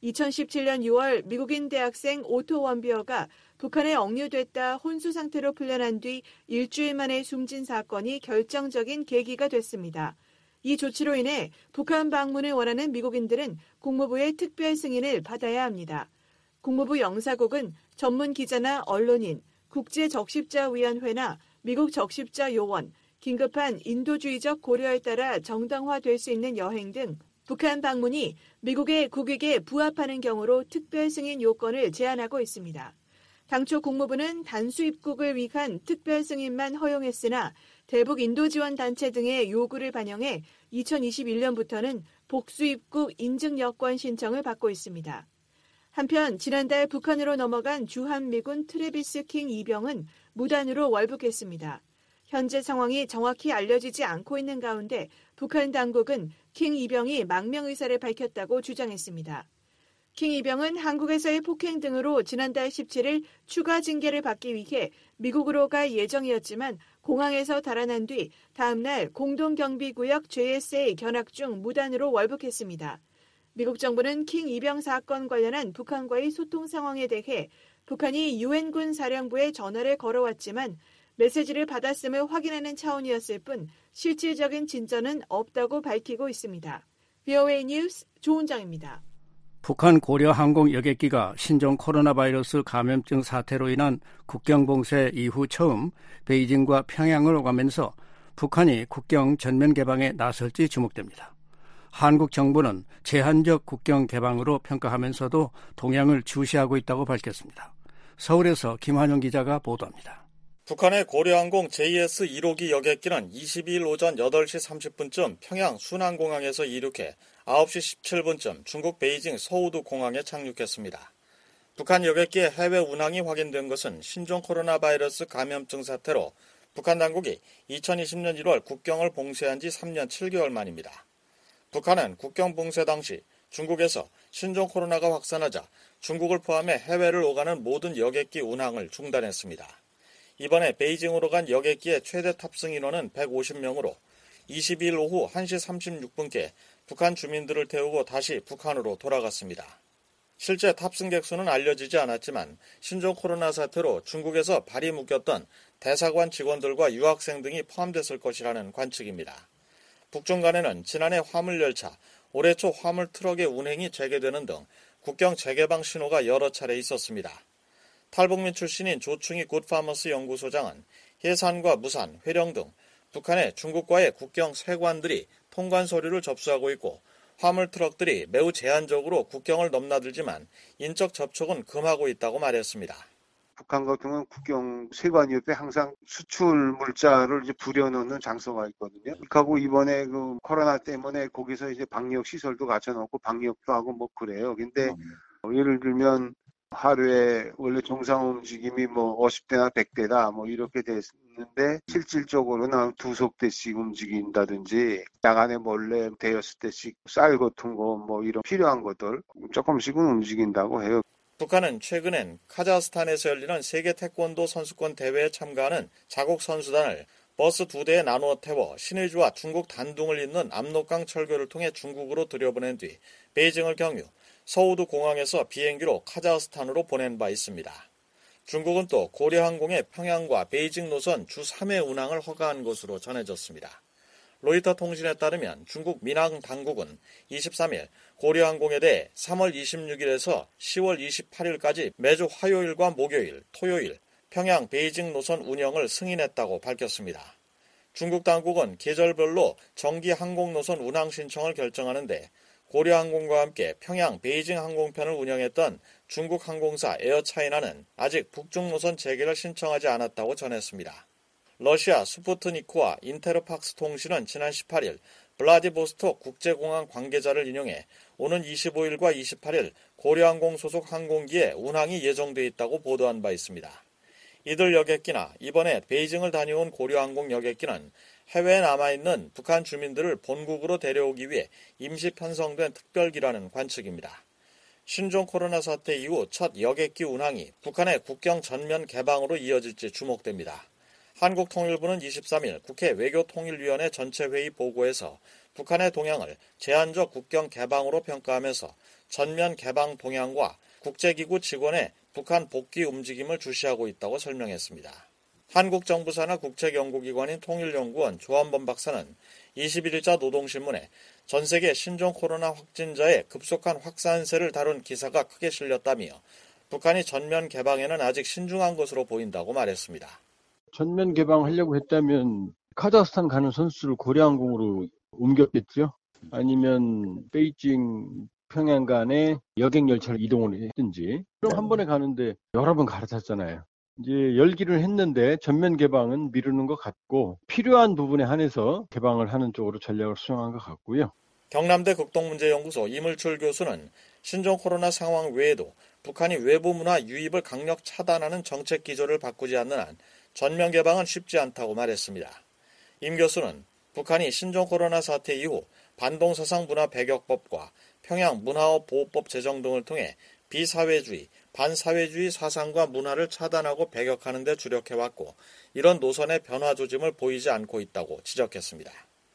이천십칠년 유월 미국인 대학생 오토 원비어가 북한에 억류됐다 혼수 상태로 풀려난 뒤 일주일 만에 숨진 사건이 결정적인 계기가 됐습니다. 이 조치로 인해 북한 방문을 원하는 미국인들은 국무부의 특별 승인을 받아야 합니다. 국무부 영사국은 전문 기자나 언론인, 국제적십자위원회나 미국 적십자요원, 긴급한 인도주의적 고려에 따라 정당화될 수 있는 여행 등 북한 방문이 미국의 국익에 부합하는 경우로 특별 승인 요건을 제한하고 있습니다. 당초 국무부는 단수 입국을 위한 특별 승인만 허용했으나 대북 인도 지원 단체 등의 요구를 반영해 이천이십일 년부터는 복수 입국 인증 여권 신청을 받고 있습니다. 한편 지난달 북한으로 넘어간 주한미군 트래비스 킹 이병은 무단으로 월북했습니다. 현재 상황이 정확히 알려지지 않고 있는 가운데 북한 당국은 킹 이병이 망명 의사를 밝혔다고 주장했습니다. 킹 이병은 한국에서의 폭행 등으로 지난달 십칠 일 추가 징계를 받기 위해 미국으로 갈 예정이었지만 공항에서 달아난 뒤 다음 날 공동경비구역 제에스에이 견학 중 무단으로 월북했습니다. 미국 정부는 킹 이병 사건 관련한 북한과의 소통 상황에 대해 북한이 유엔군 사령부에 전화를 걸어왔지만 메시지를 받았음을 확인하는 차원이었을 뿐 실질적인 진전은 없다고 밝히고 있습니다. 브이오에이 뉴스 조은정입니다. 북한 고려항공 여객기가 신종 코로나 바이러스 감염증 사태로 인한 국경 봉쇄 이후 처음 베이징과 평양을 오가면서 북한이 국경 전면 개방에 나설지 주목됩니다. 한국 정부는 제한적 국경 개방으로 평가하면서도 동향을 주시하고 있다고 밝혔습니다. 서울에서 김환영 기자가 보도합니다. 북한의 고려항공 제이에스 일 호기 여객기는 이십이 일 오전 여덟 시 삼십 분쯤 평양 순안공항에서 이륙해 아홉 시 십칠 분쯤 중국 베이징 서우두 공항에 착륙했습니다. 북한 여객기의 해외 운항이 확인된 것은 신종 코로나 바이러스 감염증 사태로 북한 당국이 이천이십 년 일월 국경을 봉쇄한 지 삼 년 칠 개월 만입니다. 북한은 국경 봉쇄 당시 중국에서 신종 코로나가 확산하자 중국을 포함해 해외를 오가는 모든 여객기 운항을 중단했습니다. 이번에 베이징으로 간 여객기의 최대 탑승 인원은 백오십 명으로 이십이 일 오후 한 시 삼십육 분께 북한 주민들을 태우고 다시 북한으로 돌아갔습니다. 실제 탑승객 수는 알려지지 않았지만 신종 코로나 사태로 중국에서 발이 묶였던 대사관 직원들과 유학생 등이 포함됐을 것이라는 관측입니다. 북중 간에는 지난해 화물열차, 올해 초 화물 트럭의 운행이 재개되는 등 국경 재개방 신호가 여러 차례 있었습니다. 탈북민 출신인 조충희 굿파머스 연구소장은 해산과 무산, 회령 등 북한의 중국과의 국경 세관들이 통관 서류를 접수하고 있고 화물 트럭들이 매우 제한적으로 국경을 넘나들지만 인적 접촉은 금하고 있다고 말했습니다. 북한 같은 경우는 국경 세관 옆에 항상 수출 물자를 이제 부려놓는 장소가 있거든요. 그리고 이번에 그 코로나 때문에 거기서 이제 방역 시설도 갖춰놓고 방역도 하고 뭐 그래요. 근데 음. 예를 들면 하루에 원래 정상 움직임이 뭐 오십 대나 백 대다 뭐 이렇게 됐는데 실질적으로는 한 두석 대씩 움직인다든지 야간에 몰래 대여섯 대씩 쌀 같은 거 뭐 이런 필요한 것들 조금씩은 움직인다고 해요. 북한은 최근엔 카자흐스탄에서 열리는 세계 태권도 선수권 대회에 참가하는 자국 선수단을 버스 두 대에 나누어 태워 신의주와 중국 단둥을 잇는 압록강 철교를 통해 중국으로 들여보낸 뒤 베이징을 경유, 서우두 공항에서 비행기로 카자흐스탄으로 보낸 바 있습니다. 중국은 또 고려항공의 평양과 베이징 노선 주 삼 회 운항을 허가한 것으로 전해졌습니다. 로이터 통신에 따르면 중국 민항 당국은 이십삼 일 고려항공에 대해 삼월 이십육일에서 시월 이십팔일까지 매주 화요일과 목요일, 토요일 평양 베이징 노선 운영을 승인했다고 밝혔습니다. 중국 당국은 계절별로 정기 항공 노선 운항 신청을 결정하는데 고려항공과 함께 평양 베이징 항공편을 운영했던 중국 항공사 에어차이나는 아직 북중 노선 재개를 신청하지 않았다고 전했습니다. 러시아 스푸트니크와 인테르팍스 통신은 지난 십팔 일 블라디보스톡 국제공항 관계자를 인용해 오는 이십오일과 이십팔일 고려항공 소속 항공기에 운항이 예정돼 있다고 보도한 바 있습니다. 이들 여객기나 이번에 베이징을 다녀온 고려항공 여객기는 해외에 남아있는 북한 주민들을 본국으로 데려오기 위해 임시 편성된 특별기라는 관측입니다. 신종 코로나 사태 이후 첫 여객기 운항이 북한의 국경 전면 개방으로 이어질지 주목됩니다. 한국통일부는 이십삼 일 국회 외교통일위원회 전체회의 보고에서 북한의 동향을 제한적 국경 개방으로 평가하면서 전면 개방 동향과 국제기구 직원의 북한 복귀 움직임을 주시하고 있다고 설명했습니다. 한국정부 산하 국책연구기관인 통일연구원 조한범 박사는 이십일일자 노동신문에 전세계 신종 코로나 확진자의 급속한 확산세를 다룬 기사가 크게 실렸다며 북한이 전면 개방에는 아직 신중한 것으로 보인다고 말했습니다. 전면 개방하려고 했다면 카자흐스탄 가는 선수를 고려항공으로 옮겼겠죠. 아니면 베이징, 평양 간에 여객 열차를 이동을 했든지. 그럼 한 번에 가는데 여러 번 갈아탔잖아요. 이제 열기를 했는데 전면 개방은 미루는 것 같고 필요한 부분에 한해서 개방을 하는 쪽으로 전략을 수정한 것 같고요. 경남대 극동문제연구소 이물출 교수는 신종 코로나 상황 외에도 북한이 외부 문화 유입을 강력 차단하는 정책 기조를 바꾸지 않는 한 전면 개방은 쉽지 않다고 말했습니다. 임 교수는 북한이 신종 코로나 사태 이후 반동사상 문화 배격법과 평양 문화업 보호법 제정 등을 통해 비사회주의, 반사회주의 사상과 문화를 차단하고 배격하는 데 주력해왔고 이런 노선의 변화 조짐을 보이지 않고 있다고 지적했습니다.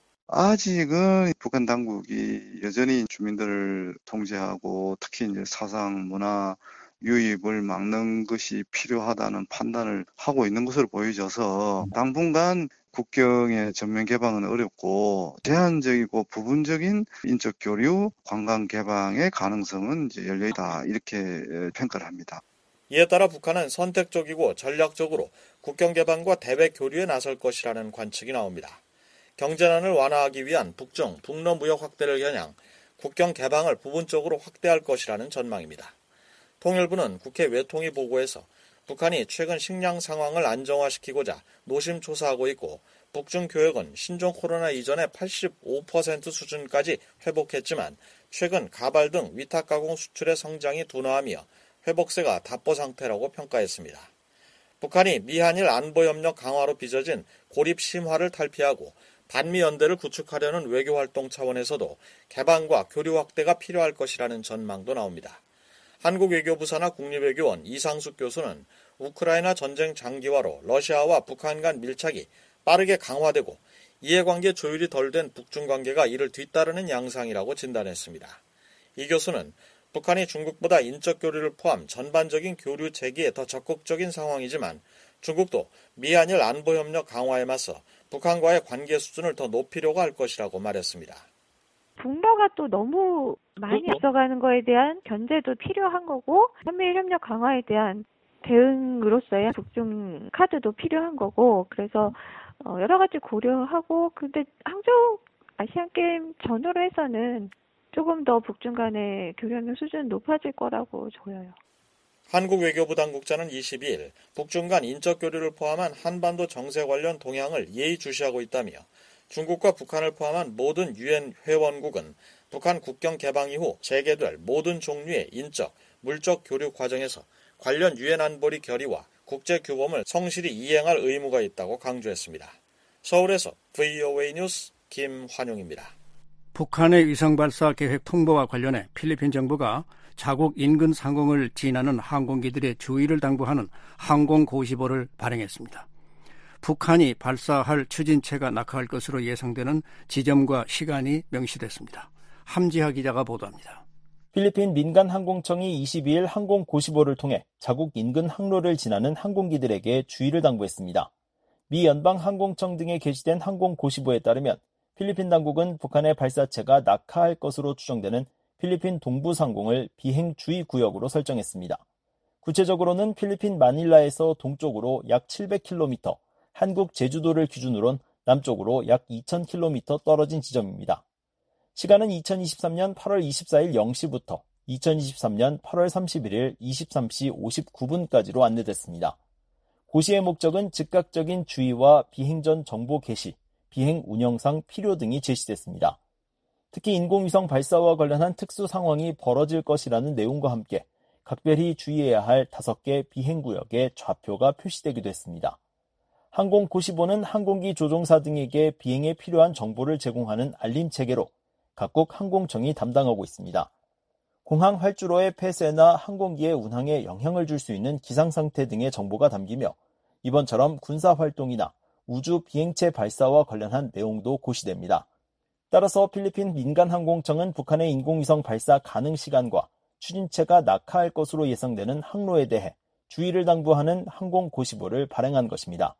아직은 북한 당국이 여전히 주민들을 통제하고 특히 이제 사상, 문화 유입을 막는 것이 필요하다는 판단을 하고 있는 것으로 보여져서 당분간 국경의 전면 개방은 어렵고 제한적이고 부분적인 인적 교류, 관광 개방의 가능성은 이제 열려 있다 이렇게 평가를 합니다. 이에 따라 북한은 선택적이고 전략적으로 국경 개방과 대외 교류에 나설 것이라는 관측이 나옵니다. 경제난을 완화하기 위한 북중, 북러 무역 확대를 겨냥 국경 개방을 부분적으로 확대할 것이라는 전망입니다. 통일부는 국회 외통위 보고에서 북한이 최근 식량 상황을 안정화시키고자 노심초사하고 있고 북중 교역은 신종 코로나 이전의 팔십오 퍼센트 수준까지 회복했지만 최근 가발 등 위탁 가공 수출의 성장이 둔화하며 회복세가 답보 상태라고 평가했습니다. 북한이 미한일 안보협력 강화로 빚어진 고립 심화를 탈피하고 반미 연대를 구축하려는 외교활동 차원에서도 개방과 교류 확대가 필요할 것이라는 전망도 나옵니다. 한국외교부 산하 국립외교원 이상숙 교수는 우크라이나 전쟁 장기화로 러시아와 북한 간 밀착이 빠르게 강화되고 이해관계 조율이 덜 된 북중 관계가 이를 뒤따르는 양상이라고 진단했습니다. 이 교수는 북한이 중국보다 인적 교류를 포함 전반적인 교류 재개에 더 적극적인 상황이지만 중국도 미한일 안보협력 강화에 맞서 북한과의 관계 수준을 더 높이려고 할 것이라고 말했습니다. 북러가 또 너무 많이 앞서가는 거에 대한 견제도 필요한 거고 한미일 협력 강화에 대한 대응으로서의 북중 카드도 필요한 거고 그래서 여러 가지 고려하고 근데 항저우 아시안게임 전후로 해서는 조금 더 북중 간의 교류협력 수준은 높아질 거라고 보여요. 한국 외교부 당국자는 이십이일 북중 간 인적 교류를 포함한 한반도 정세 관련 동향을 예의주시하고 있다며 중국과 북한을 포함한 모든 유엔 회원국은 북한 국경 개방 이후 재개될 모든 종류의 인적, 물적 교류 과정에서 관련 유엔 안보리 결의와 국제 규범을 성실히 이행할 의무가 있다고 강조했습니다. 서울에서 브이오에이 뉴스 김환용입니다. 북한의 위성발사 계획 통보와 관련해 필리핀 정부가 자국 인근 상공을 지나는 항공기들의 주의를 당부하는 항공고시보를 발행했습니다. 북한이 발사할 추진체가 낙하할 것으로 예상되는 지점과 시간이 명시됐습니다. 함지하 기자가 보도합니다. 필리핀 민간항공청이 이십이일 항공고시보를 통해 자국 인근 항로를 지나는 항공기들에게 주의를 당부했습니다. 미 연방항공청 등에 게시된 항공고시보에 따르면 필리핀 당국은 북한의 발사체가 낙하할 것으로 추정되는 필리핀 동부 상공을 비행주의 구역으로 설정했습니다. 구체적으로는 필리핀 마닐라에서 동쪽으로 약 칠백 킬로미터, 한국 제주도를 기준으론 남쪽으로 약 이천 킬로미터 떨어진 지점입니다. 시간은 이천이십삼년 팔월 이십사일 영 시부터 이천이십삼년 팔월 삼십일일 이십삼 시 오십구 분까지로 안내됐습니다. 고시의 목적은 즉각적인 주의와 비행 전 정보 게시, 비행 운영상 필요 등이 제시됐습니다. 특히 인공위성 발사와 관련한 특수 상황이 벌어질 것이라는 내용과 함께 각별히 주의해야 할 다섯 개 비행구역의 좌표가 표시되기도 했습니다. 항공고시보는 항공기 조종사 등에게 비행에 필요한 정보를 제공하는 알림 체계로 각국 항공청이 담당하고 있습니다. 공항 활주로의 폐쇄나 항공기의 운항에 영향을 줄 수 있는 기상상태 등의 정보가 담기며 이번처럼 군사활동이나 우주 비행체 발사와 관련한 내용도 고시됩니다. 따라서 필리핀 민간항공청은 북한의 인공위성 발사 가능 시간과 추진체가 낙하할 것으로 예상되는 항로에 대해 주의를 당부하는 항공고시보를 발행한 것입니다.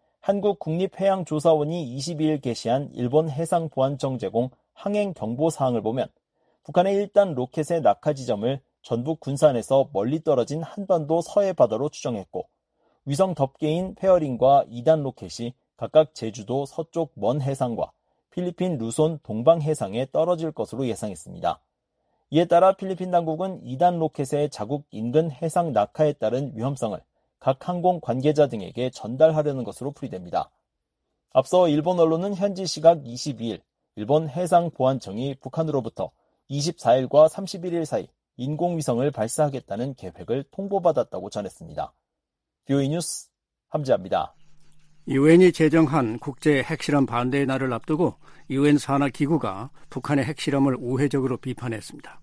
한국국립해양조사원이 이십이일 게시한 일본 해상보안청 제공 항행경보사항을 보면 북한의 일 단 로켓의 낙하 지점을 전북 군산에서 멀리 떨어진 한반도 서해 바다로 추정했고 위성 덮개인 페어링과 이 단 로켓이 각각 제주도 서쪽 먼 해상과 필리핀 루손 동방 해상에 떨어질 것으로 예상했습니다. 이에 따라 필리핀 당국은 이 단 로켓의 자국 인근 해상 낙하에 따른 위험성을 각 항공 관계자 등에게 전달하려는 것으로 풀이됩니다. 앞서 일본 언론은 현지 시각 이십이 일 일본 해상보안청이 북한으로부터 이십사 일과 삼십일 일 사이 인공위성을 발사하겠다는 계획을 통보받았다고 전했습니다. 비오이 뉴스 함지아입니다. 유엔이 제정한 국제 핵실험 반대의 날을 앞두고 유엔 산하 기구가 북한의 핵실험을 우회적으로 비판했습니다.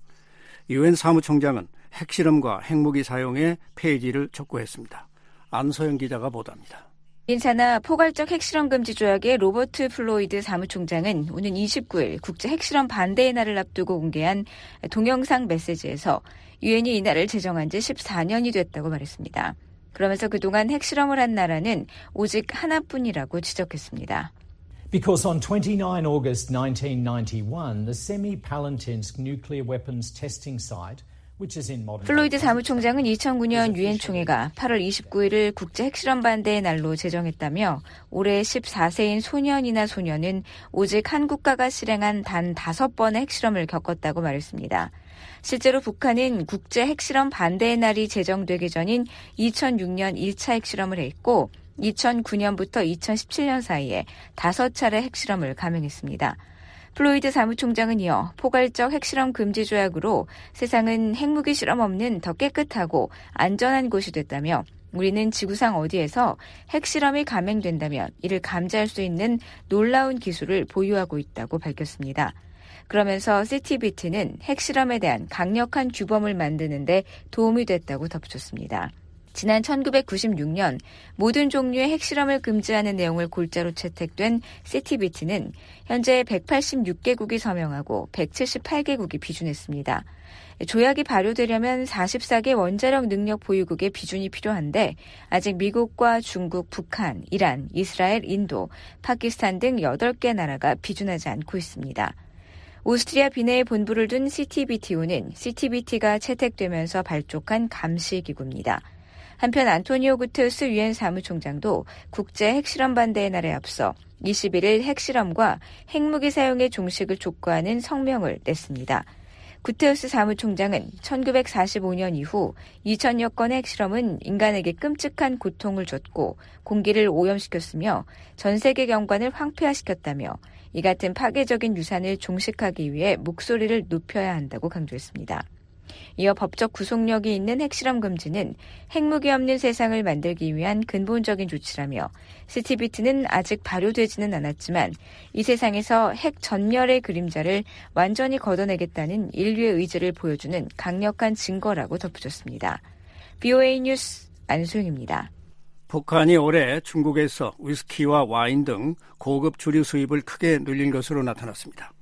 유엔 사무총장은 핵실험과 핵무기 사용의 폐지를 촉구했습니다. 안소영 기자가 보도합니다. 유엔 산하 포괄적 핵실험 금지 조약의 로버트 플로이드 사무총장은 오는 이십구 일 국제 핵실험 반대의 날을 앞두고 공개한 동영상 메시지에서 유엔이 이 날을 제정한 지 십사 년이 됐다고 말했습니다. 그러면서 그동안 핵실험을 한 나라는 오직 하나뿐이라고 지적했습니다. Because on twenty-ninth of August nineteen ninety-one, the Semipalatinsk nuclear weapons testing site, which is in modern... 플로이드 사무총장은 이천구 년 유엔 총회가 팔월 이십구 일을 국제 핵실험 반대의 날로 제정했다며 올해 십사 세인 소년이나 소녀는 오직 한 국가가 실행한 단 다섯 번의 핵실험을 겪었다고 말했습니다. 실제로 북한은 국제 핵실험 반대의 날이 제정되기 전인 이천육 년 일 차 핵실험을 했고 이천구 년부터 이천십칠 년 사이에 다섯 차례 핵실험을 감행했습니다. 플로이드 사무총장은 이어 포괄적 핵실험 금지 조약으로 세상은 핵무기 실험 없는 더 깨끗하고 안전한 곳이 됐다며 우리는 지구상 어디에서 핵실험이 감행된다면 이를 감지할 수 있는 놀라운 기술을 보유하고 있다고 밝혔습니다. 그러면서 씨티비티는 핵실험에 대한 강력한 규범을 만드는 데 도움이 됐다고 덧붙였습니다. 지난 천구백구십육 년 모든 종류의 핵실험을 금지하는 내용을 골자로 채택된 씨티비티는 현재 백팔십육 개국이 서명하고 백칠십팔 개국이 비준했습니다. 조약이 발효되려면 사십사 개 원자력 능력 보유국의 비준이 필요한데 아직 미국과 중국, 북한, 이란, 이스라엘, 인도, 파키스탄 등 여덟 개 나라가 비준하지 않고 있습니다. 오스트리아 비내에 본부를 둔 씨티비티오는 씨티비티가 채택되면서 발족한 감시기구입니다. 한편 안토니오 구테르스 유엔 사무총장도 국제 핵실험 반대의 날에 앞서 이십일 일 핵실험과 핵무기 사용의 종식을 촉구하는 성명을 냈습니다. 구테르스 사무총장은 천구백사십오 년 이후 이천여 건의 핵실험은 인간에게 끔찍한 고통을 줬고 공기를 오염시켰으며 전 세계 경관을 황폐화시켰다며 이 같은 파괴적인 유산을 종식하기 위해 목소리를 높여야 한다고 강조했습니다. 이어 법적 구속력이 있는 핵실험 금지는 핵무기 없는 세상을 만들기 위한 근본적인 조치라며 씨티비티는 아직 발효되지는 않았지만 이 세상에서 핵 전멸의 그림자를 완전히 걷어내겠다는 인류의 의지를 보여주는 강력한 증거라고 덧붙였습니다. 비오에이 뉴스 안소영입니다. 북한이 올해 중국에서 위스키와 와인 등 고급 주류 수입을 크게 늘린 것으로 나타났습니다.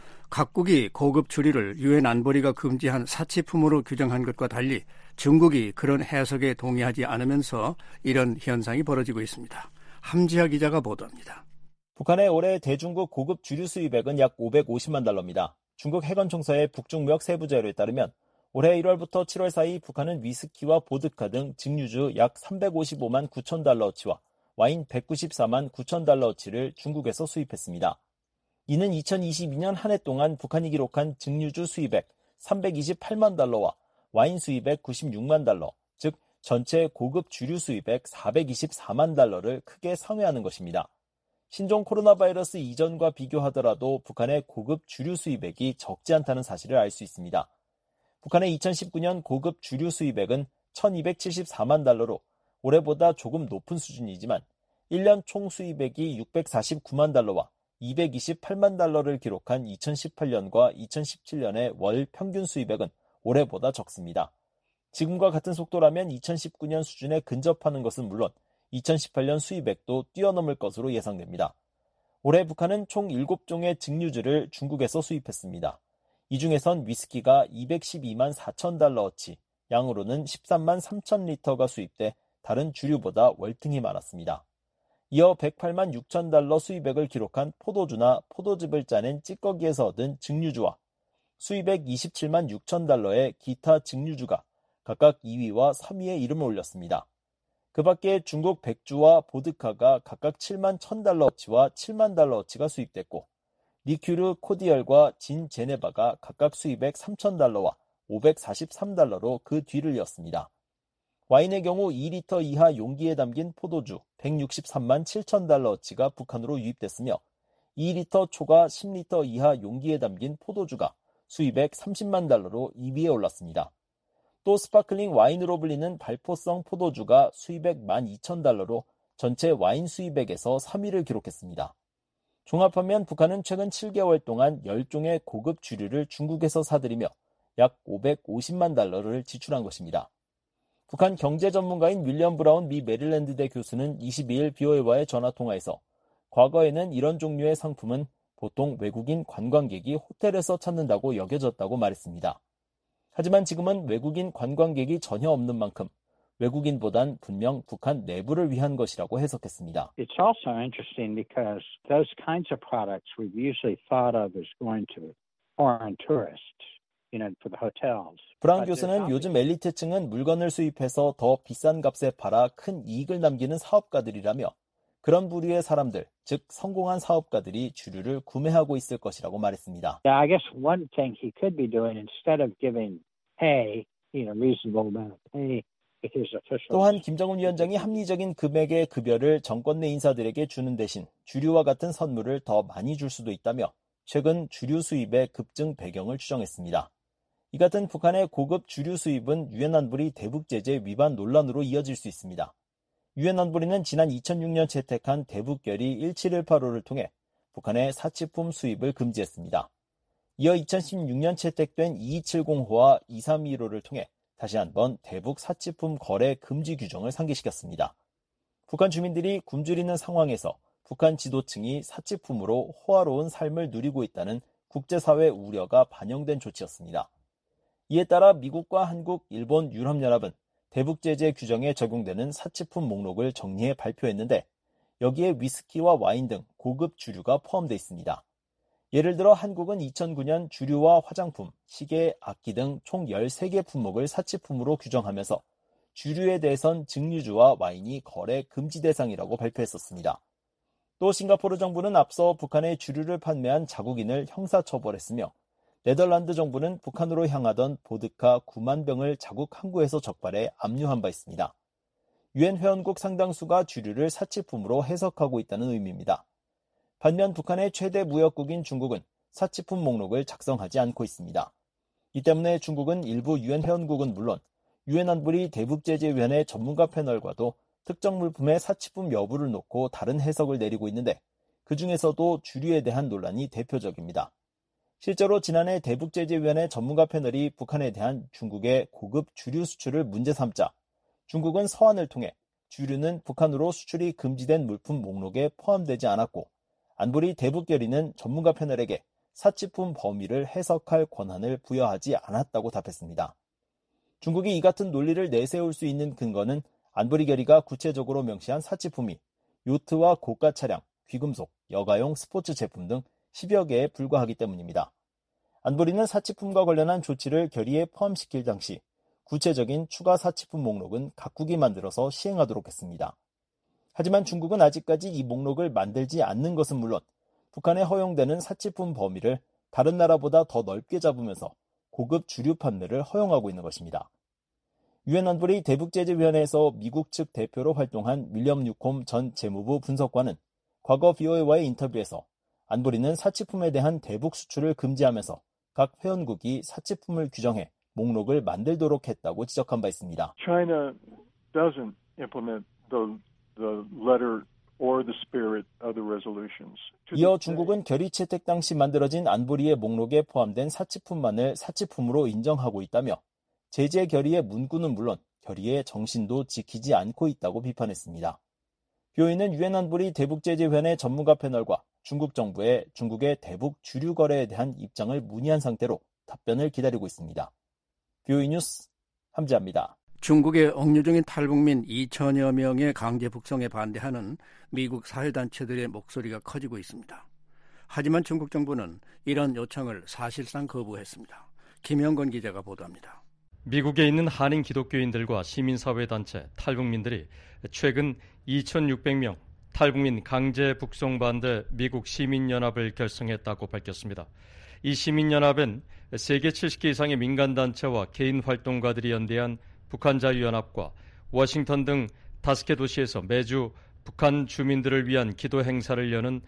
각국이 고급 주류를 유엔 안보리가 금지한 사치품으로 규정한 것과 달리 중국이 그런 해석에 동의하지 않으면서 이런 현상이 벌어지고 있습니다. 함지하 기자가 보도합니다. 북한의 올해 대중국 고급 주류 수입액은 약 오백오십만 달러입니다. 중국 해관총서의 북중무역 세부 자료에 따르면 올해 일월부터 칠월 사이 북한은 위스키와 보드카 등 증류주 약 삼백오십오만 구천 달러어치와 와인 백구십사만 구천 달러어치를 중국에서 수입했습니다. 이는 이천이십이 년 한 해 동안 북한이 기록한 증류주 수입액 삼백이십팔만 달러와 와인 수입액 구십육만 달러, 즉 전체 고급 주류 수입액 사백이십사만 달러를 크게 상회하는 것입니다. 신종 코로나 바이러스 이전과 비교하더라도 북한의 고급 주류 수입액이 적지 않다는 사실을 알 수 있습니다. 북한의 이천십구 년 고급 주류 수입액은 천이백칠십사만 달러로 올해보다 조금 높은 수준이지만 일 년 총 수입액이 육백사십구만 달러와 이백이십팔만 달러를 기록한 이천십팔 년과 이천십칠 년의 월 평균 수입액은 올해보다 적습니다. 지금과 같은 속도라면 이천십구 년 수준에 근접하는 것은 물론 이천십팔 년 수입액도 뛰어넘을 것으로 예상됩니다. 올해 북한은 총 일곱 종의 증류주를 중국에서 수입했습니다. 이 중에선 위스키가 이백십이만 사천 달러어치, 양으로는 십삼만 삼천 리터가 수입돼 다른 주류보다 월등히 많았습니다. 이어 백팔만 육천 달러 수입액을 기록한 포도주나 포도즙을 짜낸 찌꺼기에서 얻은 증류주와 수입액 이십칠만 육천 달러의 기타 증류주가 각각 이 위와 삼 위에 이름을 올렸습니다. 그 밖에 중국 백주와 보드카가 각각 칠만 천 달러어치와 칠만 달러어치가 수입됐고 리큐르 코디얼과 진 제네바가 각각 수입액 삼천 달러와 오백사십삼 달러로 그 뒤를 이었습니다. 와인의 경우 이 리터 이하 용기에 담긴 포도주 백육십삼만 칠천 달러어치가 북한으로 유입됐으며 이 리터 초과 십 리터 이하 용기에 담긴 포도주가 수입액 삼십만 달러로 이 위에 올랐습니다. 또 스파클링 와인으로 불리는 발포성 포도주가 수입액 만 이천 달러로 전체 와인 수입액에서 삼 위를 기록했습니다. 종합하면 북한은 최근 칠 개월 동안 십 종의 고급 주류를 중국에서 사들이며 약 오백오십만 달러를 지출한 것입니다. 북한 경제 전문가인 윌리엄 브라운 미 메릴랜드대 교수는 이십이일 비오에이와의 전화통화에서 과거에는 이런 종류의 상품은 보통 외국인 관광객이 호텔에서 찾는다고 여겨졌다고 말했습니다. 하지만 지금은 외국인 관광객이 전혀 없는 만큼 외국인보단 분명 북한 내부를 위한 것이라고 해석했습니다. It's also interesting because those kinds of products we've usually thought of as going to foreign tourists, you know, for the hotels. 브라운 교수는 요즘 엘리트층은 물건을 수입해서 더 비싼 값에 팔아 큰 이익을 남기는 사업가들이라며 그런 부류의 사람들, 즉 성공한 사업가들이 주류를 구매하고 있을 것이라고 말했습니다. Yeah, I guess one thing he could be doing instead of giving pay, you know, reasonable amount of pay. 또한 김정은 위원장이 합리적인 금액의 급여를 정권 내 인사들에게 주는 대신 주류와 같은 선물을 더 많이 줄 수도 있다며 최근 주류 수입의 급증 배경을 추정했습니다. 이 같은 북한의 고급 주류 수입은 유엔 안보리 대북 제재 위반 논란으로 이어질 수 있습니다. 유엔 안보리는 지난 이천육 년 채택한 대북 결의 일칠일팔오를 통해 북한의 사치품 수입을 금지했습니다. 이어 이천십육 년 채택된 이이칠공호와 이삼이일오를 통해 다시 한번 대북 사치품 거래 금지 규정을 상기시켰습니다. 북한 주민들이 굶주리는 상황에서 북한 지도층이 사치품으로 호화로운 삶을 누리고 있다는 국제사회 우려가 반영된 조치였습니다. 이에 따라 미국과 한국, 일본, 유럽연합은 대북 제재 규정에 적용되는 사치품 목록을 정리해 발표했는데 여기에 위스키와 와인 등 고급 주류가 포함되어 있습니다. 예를 들어 한국은 이천구 년 주류와 화장품, 시계, 악기 등 총 열세 개 품목을 사치품으로 규정하면서 주류에 대해선 증류주와 와인이 거래 금지 대상이라고 발표했었습니다. 또 싱가포르 정부는 앞서 북한에 주류를 판매한 자국인을 형사처벌했으며 네덜란드 정부는 북한으로 향하던 보드카 구만 병을 자국 항구에서 적발해 압류한 바 있습니다. 유엔 회원국 상당수가 주류를 사치품으로 해석하고 있다는 의미입니다. 반면 북한의 최대 무역국인 중국은 사치품 목록을 작성하지 않고 있습니다. 이 때문에 중국은 일부 유엔 회원국은 물론 유엔 안보리 대북제재위원회 전문가 패널과도 특정 물품의 사치품 여부를 놓고 다른 해석을 내리고 있는데 그 중에서도 주류에 대한 논란이 대표적입니다. 실제로 지난해 대북제재위원회 전문가 패널이 북한에 대한 중국의 고급 주류 수출을 문제 삼자 중국은 서한을 통해 주류는 북한으로 수출이 금지된 물품 목록에 포함되지 않았고 안보리 대북 결의는 전문가 패널에게 사치품 범위를 해석할 권한을 부여하지 않았다고 답했습니다. 중국이 이 같은 논리를 내세울 수 있는 근거는 안보리 결의가 구체적으로 명시한 사치품이 요트와 고가 차량, 귀금속, 여가용 스포츠 제품 등 십여 개에 불과하기 때문입니다. 안보리는 사치품과 관련한 조치를 결의에 포함시킬 당시 구체적인 추가 사치품 목록은 각국이 만들어서 시행하도록 했습니다. 하지만 중국은 아직까지 이 목록을 만들지 않는 것은 물론 북한에 허용되는 사치품 범위를 다른 나라보다 더 넓게 잡으면서 고급 주류 판매를 허용하고 있는 것입니다. 유엔 안보리 대북제재위원회에서 미국 측 대표로 활동한 윌리엄 뉴콤 전 재무부 분석관은 과거 비오에이와의 인터뷰에서 안보리는 사치품에 대한 대북 수출을 금지하면서 각 회원국이 사치품을 규정해 목록을 만들도록 했다고 지적한 바 있습니다. China doesn't implement the, the letter or the spirit of the resolutions. 이어 중국은 결의 채택 당시 만들어진 안보리의 목록에 포함된 사치품만을 사치품으로 인정하고 있다며 제재 결의의 문구는 물론 결의의 정신도 지키지 않고 있다고 비판했습니다. 비오이는 유엔 안보리 대북제재위원회 전문가 패널과 중국 정부에 중국의 대북 주류 거래에 대한 입장을 문의한 상태로 답변을 기다리고 있습니다. 비오이 뉴스 함지아입니다. 중국의 억류 중인 탈북민 이천여 명의 강제 북송에 반대하는 미국 사회단체들의 목소리가 커지고 있습니다. 하지만 중국 정부는 이런 요청을 사실상 거부했습니다. 김영건 기자가 보도합니다. 미국에 있는 한인 기독교인들과 시민사회단체, 탈북민들이 최근 이천육백 명 탈북민 강제 북송 반대 미국 시민연합을 결성했다고 밝혔습니다. 이 시민연합은 세계 칠십 개 이상의 민간단체와 개인 활동가들이 연대한 북한자유연합과 워싱턴 등 다섯 개 도시에서 매주 북한 주민들을 위한 기도 행사를 여는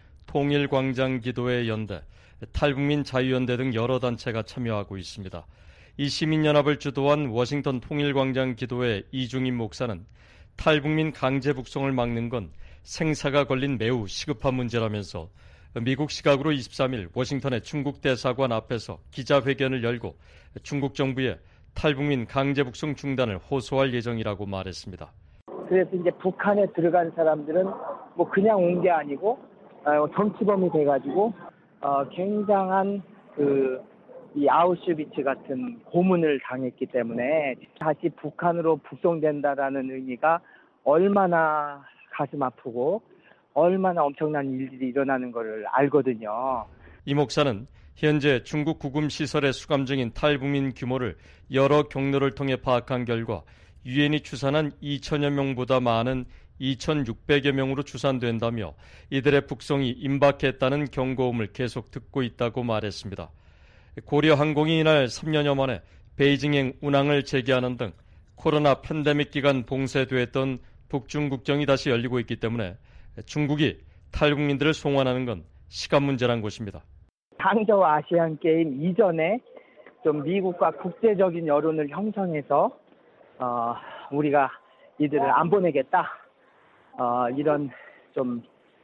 통일광장기도회 연대, 탈북민 자유연대 등 여러 단체가 참여하고 있습니다. 이 시민연합을 주도한 워싱턴 통일광장기도회 이중임 목사는 탈북민 강제 북송을 막는 건 생사가 걸린 매우 시급한 문제라면서 미국 시각으로 이십삼 일 워싱턴의 중국 대사관 앞에서 기자회견을 열고 중국 정부에 탈북민 강제 북송 중단을 호소할 예정이라고 말했습니다. 그래서 이제 북한에 들어간 사람들은 뭐 그냥 온 게 아니고 어, 정치범이 돼가지고 어, 굉장한 그 이 아우슈비츠 같은 고문을 당했기 때문에 다시 북한으로 북송된다라는 의미가 얼마나 가슴 아프고 얼마나 엄청난 일들이 일어나는 것을 알거든요. 이 목사는 현재 중국 구금 시설에 수감 중인 탈북민 규모를 여러 경로를 통해 파악한 결과 유엔이 추산한 이천여 명보다 많은 이천육백여 명으로 추산된다며 이들의 북송이 임박했다는 경고음을 계속 듣고 있다고 말했습니다. 고려항공이 이날 삼 년여 만에 베이징행 운항을 재개하는 등 코로나 팬데믹 기간 봉쇄됐던 북중 국경이 다시 열리고 있기 때문에 중국이 탈북민들을 송환하는 건 시간 문제란 것입니다. 항저우 아시안 게임 이전에 좀 미국과 국제적인 여론을 형성해서 어, 우리가 이들을 안 보내겠다 어, 이런 좀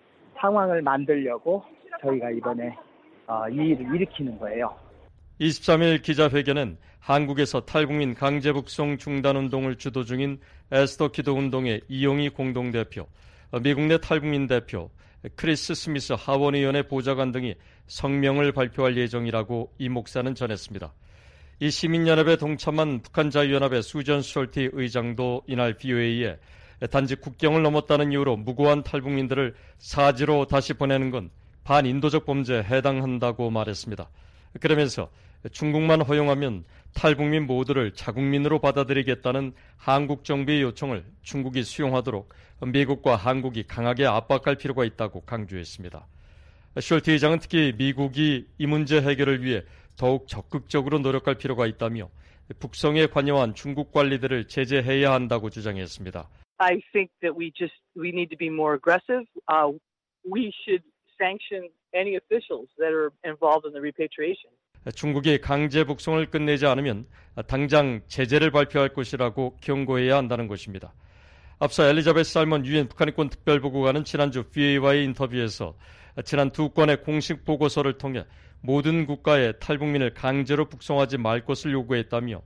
상황을 만들려고 저희가 이번에 어, 이 일을 일으키는 거예요. 이십삼 일 기자회견은 한국에서 탈북민 강제 북송 중단 운동을 주도 중인 에스더 기도 운동의 이용희 공동대표, 미국 내 탈북민 대표, 크리스 스미스 하원의원의 보좌관 등이 성명을 발표할 예정이라고 이 목사는 전했습니다. 이 시민연합에 동참한 북한자유연합의 수전 숄티 의장도 이날 브이오에이에 단지 국경을 넘었다는 이유로 무고한 탈북민들을 사지로 다시 보내는 건 반인도적 범죄에 해당한다고 말했습니다. 그러면서 중국만 허용하면 탈북민 모두를 자국민으로 받아들이겠다는 한국 정부의 요청을 중국이 수용하도록 미국과 한국이 강하게 압박할 필요가 있다고 강조했습니다. 숄티 의장은 특히 미국이 이 문제 해결을 위해 더욱 적극적으로 노력할 필요가 있다며 북송에 관여한 중국 관리들을 제재해야 한다고 주장했습니다. I think that we just we need to be more aggressive. Uh, we should sanction any officials that are involved in the repatriation. 중국이 강제 북송을 끝내지 않으면 당장 제재를 발표할 것이라고 경고해야 한다는 것입니다. 앞서 엘리자베스 살먼 유엔 북한인권 특별보고관은 지난주 브이오에이와의 인터뷰에서 지난 두 건의 공식 보고서를 통해 모든 국가에 탈북민을 강제로 북송하지 말 것을 요구했다며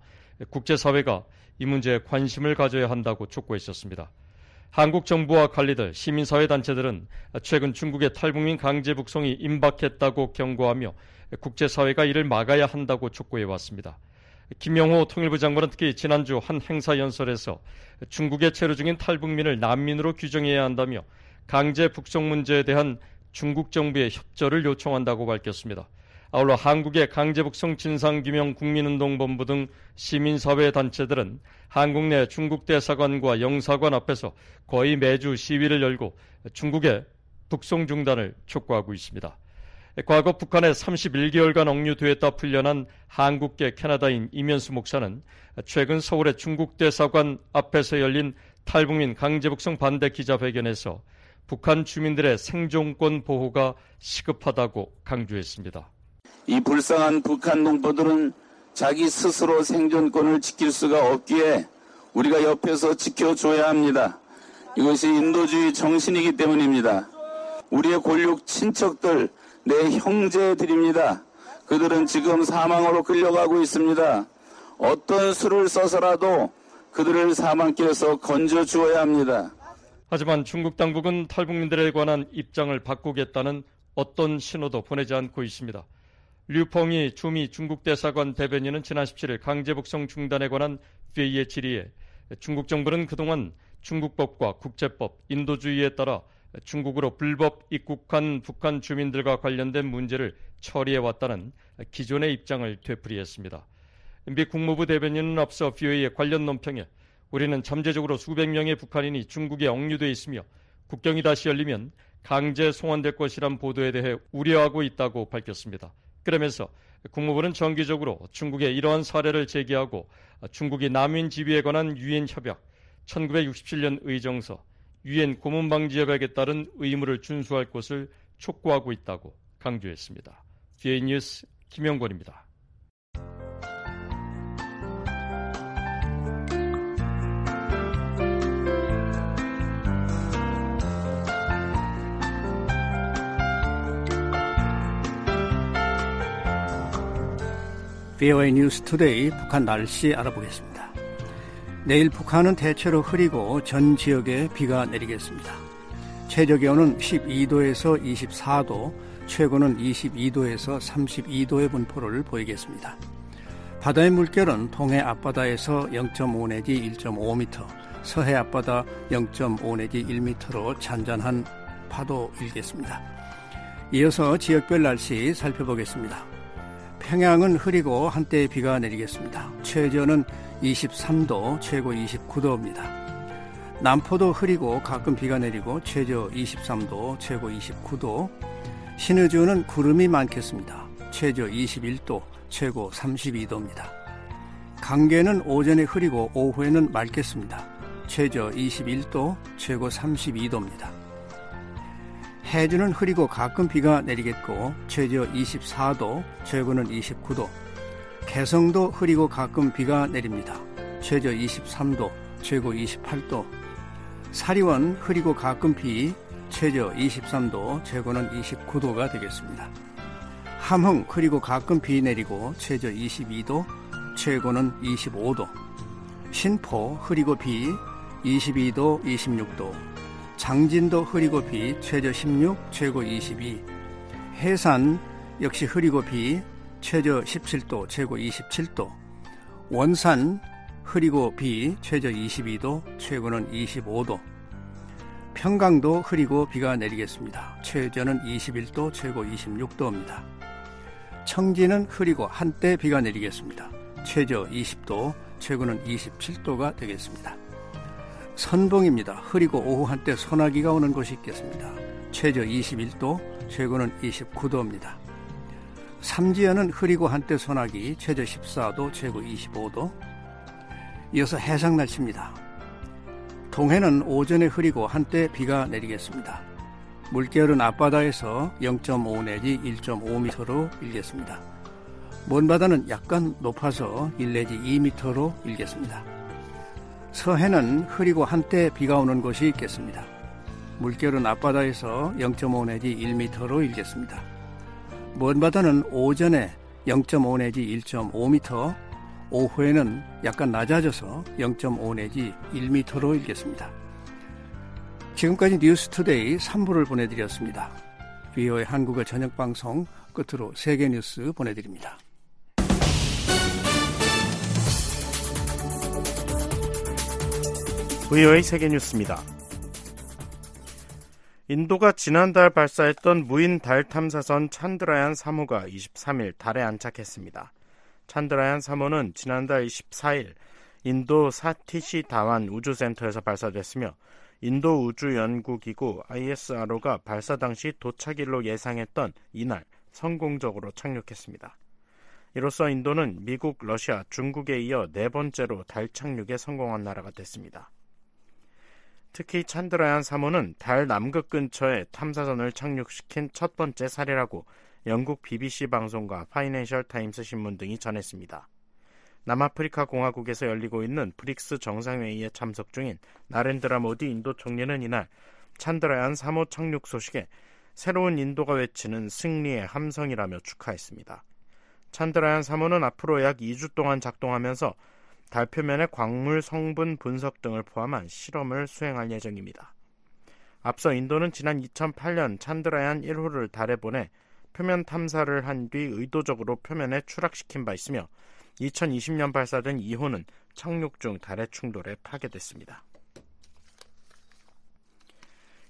국제사회가 이 문제에 관심을 가져야 한다고 촉구했었습니다. 한국 정부와 관리들, 시민사회 단체들은 최근 중국의 탈북민 강제 북송이 임박했다고 경고하며 국제사회가 이를 막아야 한다고 촉구해왔습니다. 김영호 통일부 장관은 특히 지난주 한 행사 연설에서 중국에 체류 중인 탈북민을 난민으로 규정해야 한다며 강제 북송 문제에 대한 중국 정부의 협조를 요청한다고 밝혔습니다. 아울러 한국의 강제 북송 진상규명 국민운동본부 등 시민사회 단체들은 한국 내 중국 대사관과 영사관 앞에서 거의 매주 시위를 열고 중국의 북송 중단을 촉구하고 있습니다. 과거 북한에 삼십일 개월간 억류됐다 풀려난 한국계 캐나다인 이면수 목사는 최근 서울의 중국 대사관 앞에서 열린 탈북민 강제 북송 반대 기자회견에서 북한 주민들의 생존권 보호가 시급하다고 강조했습니다. 이 불쌍한 북한 농부들은 자기 스스로 생존권을 지킬 수가 없기에 우리가 옆에서 지켜줘야 합니다. 이것이 인도주의 정신이기 때문입니다. 우리의 골육 친척들, 내 형제들입니다. 그들은 지금 사망으로 끌려가고 있습니다. 어떤 수를 써서라도 그들을 사망길에서 건져주어야 합니다. 하지만 중국 당국은 탈북민들에 관한 입장을 바꾸겠다는 어떤 신호도 보내지 않고 있습니다. 류펑이 주미 중국 대사관 대변인은 지난 십칠 일 강제 북송 중단에 관한 회의의 질의에 중국 정부는 그동안 중국법과 국제법, 인도주의에 따라 중국으로 불법 입국한 북한 주민들과 관련된 문제를 처리해왔다는 기존의 입장을 되풀이했습니다. 미 국무부 대변인은 앞서 비오이의 관련 논평에 우리는 잠재적으로 수백 명의 북한인이 중국에 억류돼 있으며 국경이 다시 열리면 강제 송환될 것이란 보도에 대해 우려하고 있다고 밝혔습니다. 그러면서 국무부는 정기적으로 중국의 이러한 사례를 제기하고 중국이 난민 지위에 관한 유엔 협약, 천구백육십칠 년 의정서, 유엔 고문 방지 협약에 따른 의무를 준수할 것을 촉구하고 있다고 강조했습니다. 비오이 뉴스 김영권입니다. 비오아이 뉴스 투데이 북한 날씨 알아보겠습니다. 내일 북한은 대체로 흐리고 전 지역에 비가 내리겠습니다. 최저 기온은 십이 도에서 이십사 도, 최고는 이십이 도에서 삼십이 도의 분포를 보이겠습니다. 바다의 물결은 동해 앞바다에서 영 점 오 내지 일 점 오 미터, 서해 앞바다 영 점 오 내지 일 미터로 잔잔한 파도 일겠습니다. 이어서 지역별 날씨 살펴보겠습니다. 평양은 흐리고 한때 비가 내리겠습니다. 최저는 이십삼 도, 최고 이십구 도입니다. 남포도 흐리고 가끔 비가 내리고 최저 이십삼 도, 최고 이십구 도. 신의주는 구름이 많겠습니다. 최저 이십일 도, 최고 삼십이 도입니다. 강계는 오전에 흐리고 오후에는 맑겠습니다. 최저 이십일 도, 최고 삼십이 도입니다. 해주는 흐리고 가끔 비가 내리겠고 최저 이십사 도, 최고는 이십구 도. 개성도 흐리고 가끔 비가 내립니다. 최저 이십삼 도, 최고 이십팔 도. 사리원 흐리고 가끔 비, 최저 이십삼 도, 최고는 이십구 도가 되겠습니다. 함흥 흐리고 가끔 비 내리고 최저 이십이 도, 최고는 이십오 도. 신포 흐리고 비, 이십이 도, 이십육 도. 장진도 흐리고 비, 최저 십육, 최고 이십이. 해산 역시 흐리고 비, 최저 십칠 도, 최고 이십칠 도. 원산 흐리고 비, 최저 이십이 도, 최고는 이십오 도. 평강도 흐리고 비가 내리겠습니다. 최저는 이십일 도, 최고 이십육 도입니다. 청진은 흐리고 한때 비가 내리겠습니다. 최저 이십 도, 최고는 이십칠 도가 되겠습니다. 선봉입니다. 흐리고 오후 한때 소나기가 오는 곳이 있겠습니다. 최저 이십일 도, 최고는 이십구 도입니다. 삼지연은 흐리고 한때 소나기, 최저 십사 도, 최고 이십오 도. 이어서 해상 날씨입니다. 동해는 오전에 흐리고 한때 비가 내리겠습니다. 물결은 앞바다에서 영 점 오 내지 일 점 오 미터로 일겠습니다. 먼바다는 약간 높아서 일 내지 이 미터로 일겠습니다. 서해는 흐리고 한때 비가 오는 곳이 있겠습니다. 물결은 앞바다에서 영 점 오 내지 일 미터로 일겠습니다. 먼바다는 오전에 영 점 오 내지 일 점 오 미터, 오후에는 약간 낮아져서 영 점 오 내지 일 미터로 일겠습니다. 지금까지 뉴스투데이 삼 부를 보내드렸습니다. 비오아이 한국어 저녁방송 끝으로 세계 뉴스 보내드립니다. 비오아이 세계뉴스입니다. 인도가 지난달 발사했던 무인 달 탐사선 찬드라얀 삼 호가 이십삼 일 달에 안착했습니다. 찬드라얀 삼 호는 지난달 이십사 일 인도 사티시 다완 우주센터에서 발사됐으며 인도 우주연구기구 아이에스아르오가 발사 당시 도착일로 예상했던 이날 성공적으로 착륙했습니다. 이로써 인도는 미국, 러시아, 중국에 이어 네 번째로 달 착륙에 성공한 나라가 됐습니다. 특히 찬드라얀 삼 호는 달 남극 근처에 탐사선을 착륙시킨 첫 번째 사례라고 영국 비비씨 방송과 파이낸셜 타임스 신문 등이 전했습니다. 남아프리카 공화국에서 열리고 있는 브릭스 정상회의에 참석 중인 나렌드라 모디 인도 총리는 이날 찬드라얀 삼 호 착륙 소식에 새로운 인도가 외치는 승리의 함성이라며 축하했습니다. 찬드라얀 삼 호는 앞으로 약 이 주 동안 작동하면서 달 표면의 광물 성분 분석 등을 포함한 실험을 수행할 예정입니다. 앞서 인도는 지난 이천팔 년 찬드라얀 일 호를 달에 보내 표면 탐사를 한 뒤 의도적으로 표면에 추락시킨 바 있으며 이천이십 년 발사된 이 호는 착륙 중 달의 충돌에 파괴됐습니다.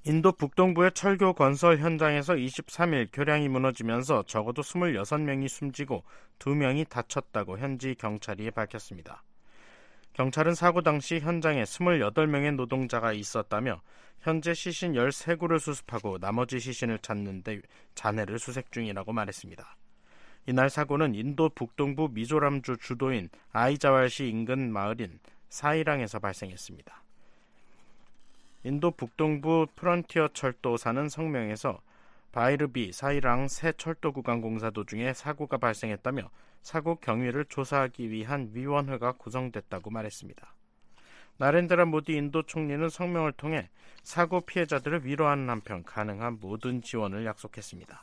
인도 북동부의 철교 건설 현장에서 이십삼 일 교량이 무너지면서 적어도 이십육 명이 숨지고 두 명이 다쳤다고 현지 경찰이 밝혔습니다. 경찰은 사고 당시 현장에 이십팔 명의 노동자가 있었다며 현재 시신 십삼 구를 수습하고 나머지 시신을 찾는 데 잔해를 수색 중이라고 말했습니다. 이날 사고는 인도 북동부 미조람주 주도인 아이자왈시 인근 마을인 사이랑에서 발생했습니다. 인도 북동부 프런티어 철도사는 성명에서 바이르비 사이랑 새 철도 구간 공사 도중에 사고가 발생했다며 사고 경위를 조사하기 위한 위원회가 구성됐다고 말했습니다. 나렌드라 모디 인도 총리는 성명을 통해 사고 피해자들을 위로하는 한편 가능한 모든 지원을 약속했습니다.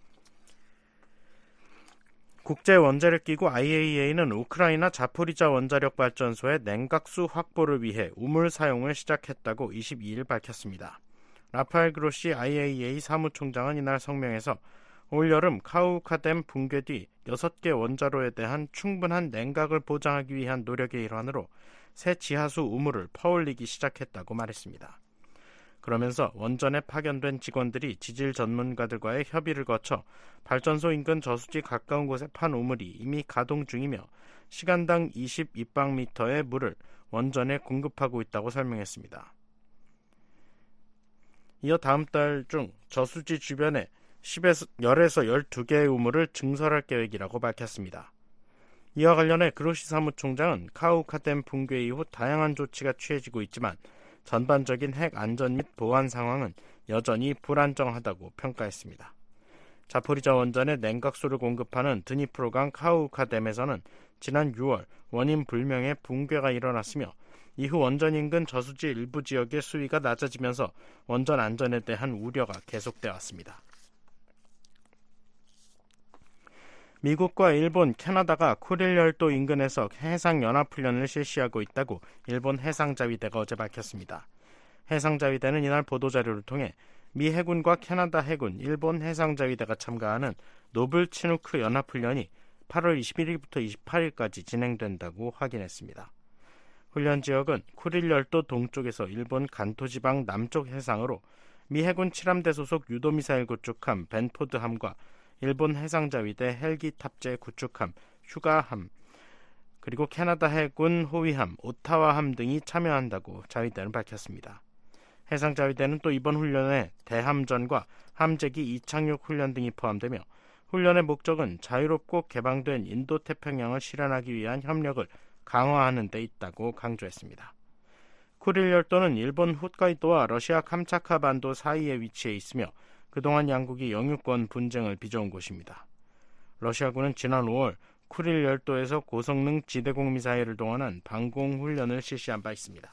국제원자력기구 아이에이이에이는 우크라이나 자포리자 원자력 발전소의 냉각수 확보를 위해 우물 사용을 시작했다고 이십이 일 밝혔습니다. 라파엘 그로시 아이에이이에이 사무총장은 이날 성명에서 올여름 카우카댐 붕괴 뒤 여섯 개 원자로에 대한 충분한 냉각을 보장하기 위한 노력의 일환으로 새 지하수 우물을 퍼올리기 시작했다고 말했습니다. 그러면서 원전에 파견된 직원들이 지질 전문가들과의 협의를 거쳐 발전소 인근 저수지 가까운 곳에 판 우물이 이미 가동 중이며 시간당 이십 입방미터의 물을 원전에 공급하고 있다고 설명했습니다. 이어 다음 달 중 저수지 주변에 십에서 십이 개의 우물을 증설할 계획이라고 밝혔습니다. 이와 관련해 그로시 사무총장은 카우카댐 붕괴 이후 다양한 조치가 취해지고 있지만 전반적인 핵 안전 및 보안 상황은 여전히 불안정하다고 평가했습니다. 자포리자 원전에 냉각수를 공급하는 드니프로강 카우카댐에서는 지난 유월 원인 불명의 붕괴가 일어났으며 이후 원전 인근 저수지 일부 지역의 수위가 낮아지면서 원전 안전에 대한 우려가 계속돼 왔습니다. 미국과 일본, 캐나다가 쿠릴 열도 인근에서 해상연합훈련을 실시하고 있다고 일본 해상자위대가 어제 밝혔습니다. 해상자위대는 이날 보도자료를 통해 미 해군과 캐나다 해군, 일본 해상자위대가 참가하는 노블 치누크 연합훈련이 팔월 이십일일부터 이십팔일까지 진행된다고 확인했습니다. 훈련 지역은 쿠릴 열도 동쪽에서 일본 간토지방 남쪽 해상으로 미 해군 칠함대 소속 유도미사일 구축함 벤포드함과 일본 해상자위대 헬기 탑재 구축함 휴가함 그리고 캐나다 해군 호위함 오타와함 등이 참여한다고 자위대는 밝혔습니다. 해상자위대는 또 이번 훈련에 대함전과 함재기 이착륙 훈련 등이 포함되며 훈련의 목적은 자유롭고 개방된 인도태평양을 실현하기 위한 협력을 강화하는 데 있다고 강조했습니다. 쿠릴 열도는 일본 홋카이도와 러시아 캄차카 반도 사이에 위치해 있으며 그동안 양국이 영유권 분쟁을 빚어온 곳입니다. 러시아군은 지난 오월 쿠릴 열도에서 고성능 지대공 미사일을 동원한 방공 훈련을 실시한 바 있습니다.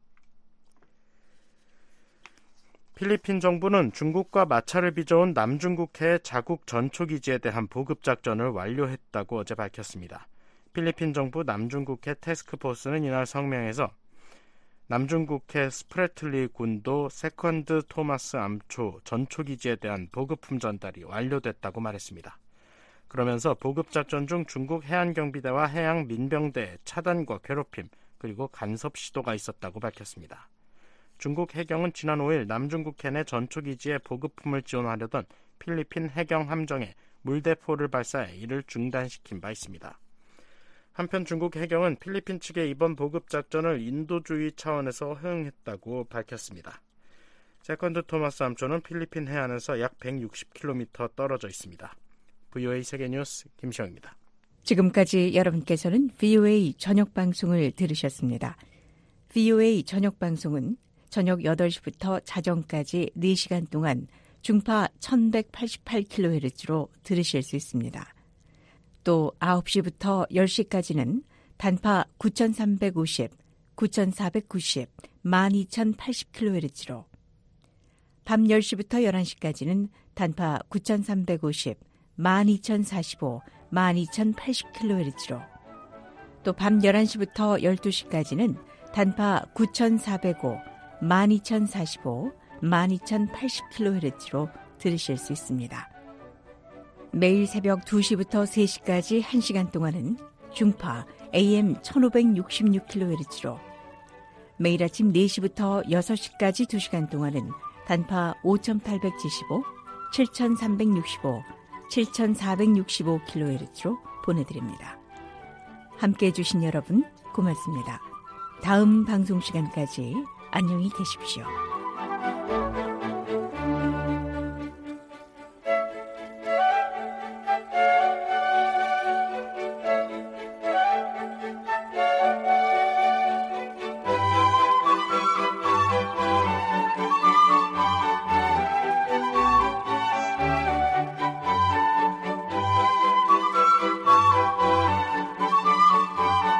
필리핀 정부는 중국과 마찰을 빚어온 남중국해의 자국 전초기지에 대한 보급작전을 완료했다고 어제 밝혔습니다. 필리핀 정부 남중국해 태스크포스는 이날 성명에서 남중국해 스프레틀리 군도 세컨드 토마스 암초 전초기지에 대한 보급품 전달이 완료됐다고 말했습니다. 그러면서 보급작전 중 중국 해안경비대와 해양민병대의 차단과 괴롭힘 그리고 간섭 시도가 있었다고 밝혔습니다. 중국 해경은 지난 오일 남중국해 내 전초기지에 보급품을 지원하려던 필리핀 해경 함정에 물대포를 발사해 이를 중단시킨 바 있습니다. 한편 중국 해경은 필리핀 측의 이번 보급작전을 인도주의 차원에서 허용했다고 밝혔습니다. 세컨드 토마스 함초는 필리핀 해안에서 약 백육십 킬로미터 떨어져 있습니다. 브이오에이 세계뉴스 김시영입니다. 지금까지 여러분께서는 브이오에이 저녁방송을 들으셨습니다. 브이오에이 저녁방송은 저녁 여덟 시부터 자정까지 네 시간 동안 중파 천백팔십팔 킬로헤르츠로 들으실 수 있습니다. 또 아홉 시부터 열 시까지는 단파 구천삼백오십, 구천사백구십, 만 이천팔십 킬로헤르츠로 밤 열 시부터 열한 시까지는 단파 구천삼백오십, 만 이천사십오, 만 이천팔십 킬로헤르츠로 또 밤 열한 시부터 열두 시까지는 단파 구천사백오, 만 이천사십오, 만 이천팔십 킬로헤르츠로 들으실 수 있습니다. 매일 새벽 두 시부터 세 시까지 한 시간 동안은 중파 에이엠 천오백육십육 킬로헤르츠로 매일 아침 네 시부터 여섯 시까지 두 시간 동안은 단파 오천팔백칠십오, 칠천삼백육십오, 칠천사백육십오 킬로헤르츠로 보내드립니다. 함께해 주신 여러분 고맙습니다. 다음 방송 시간까지 안녕히 계십시오.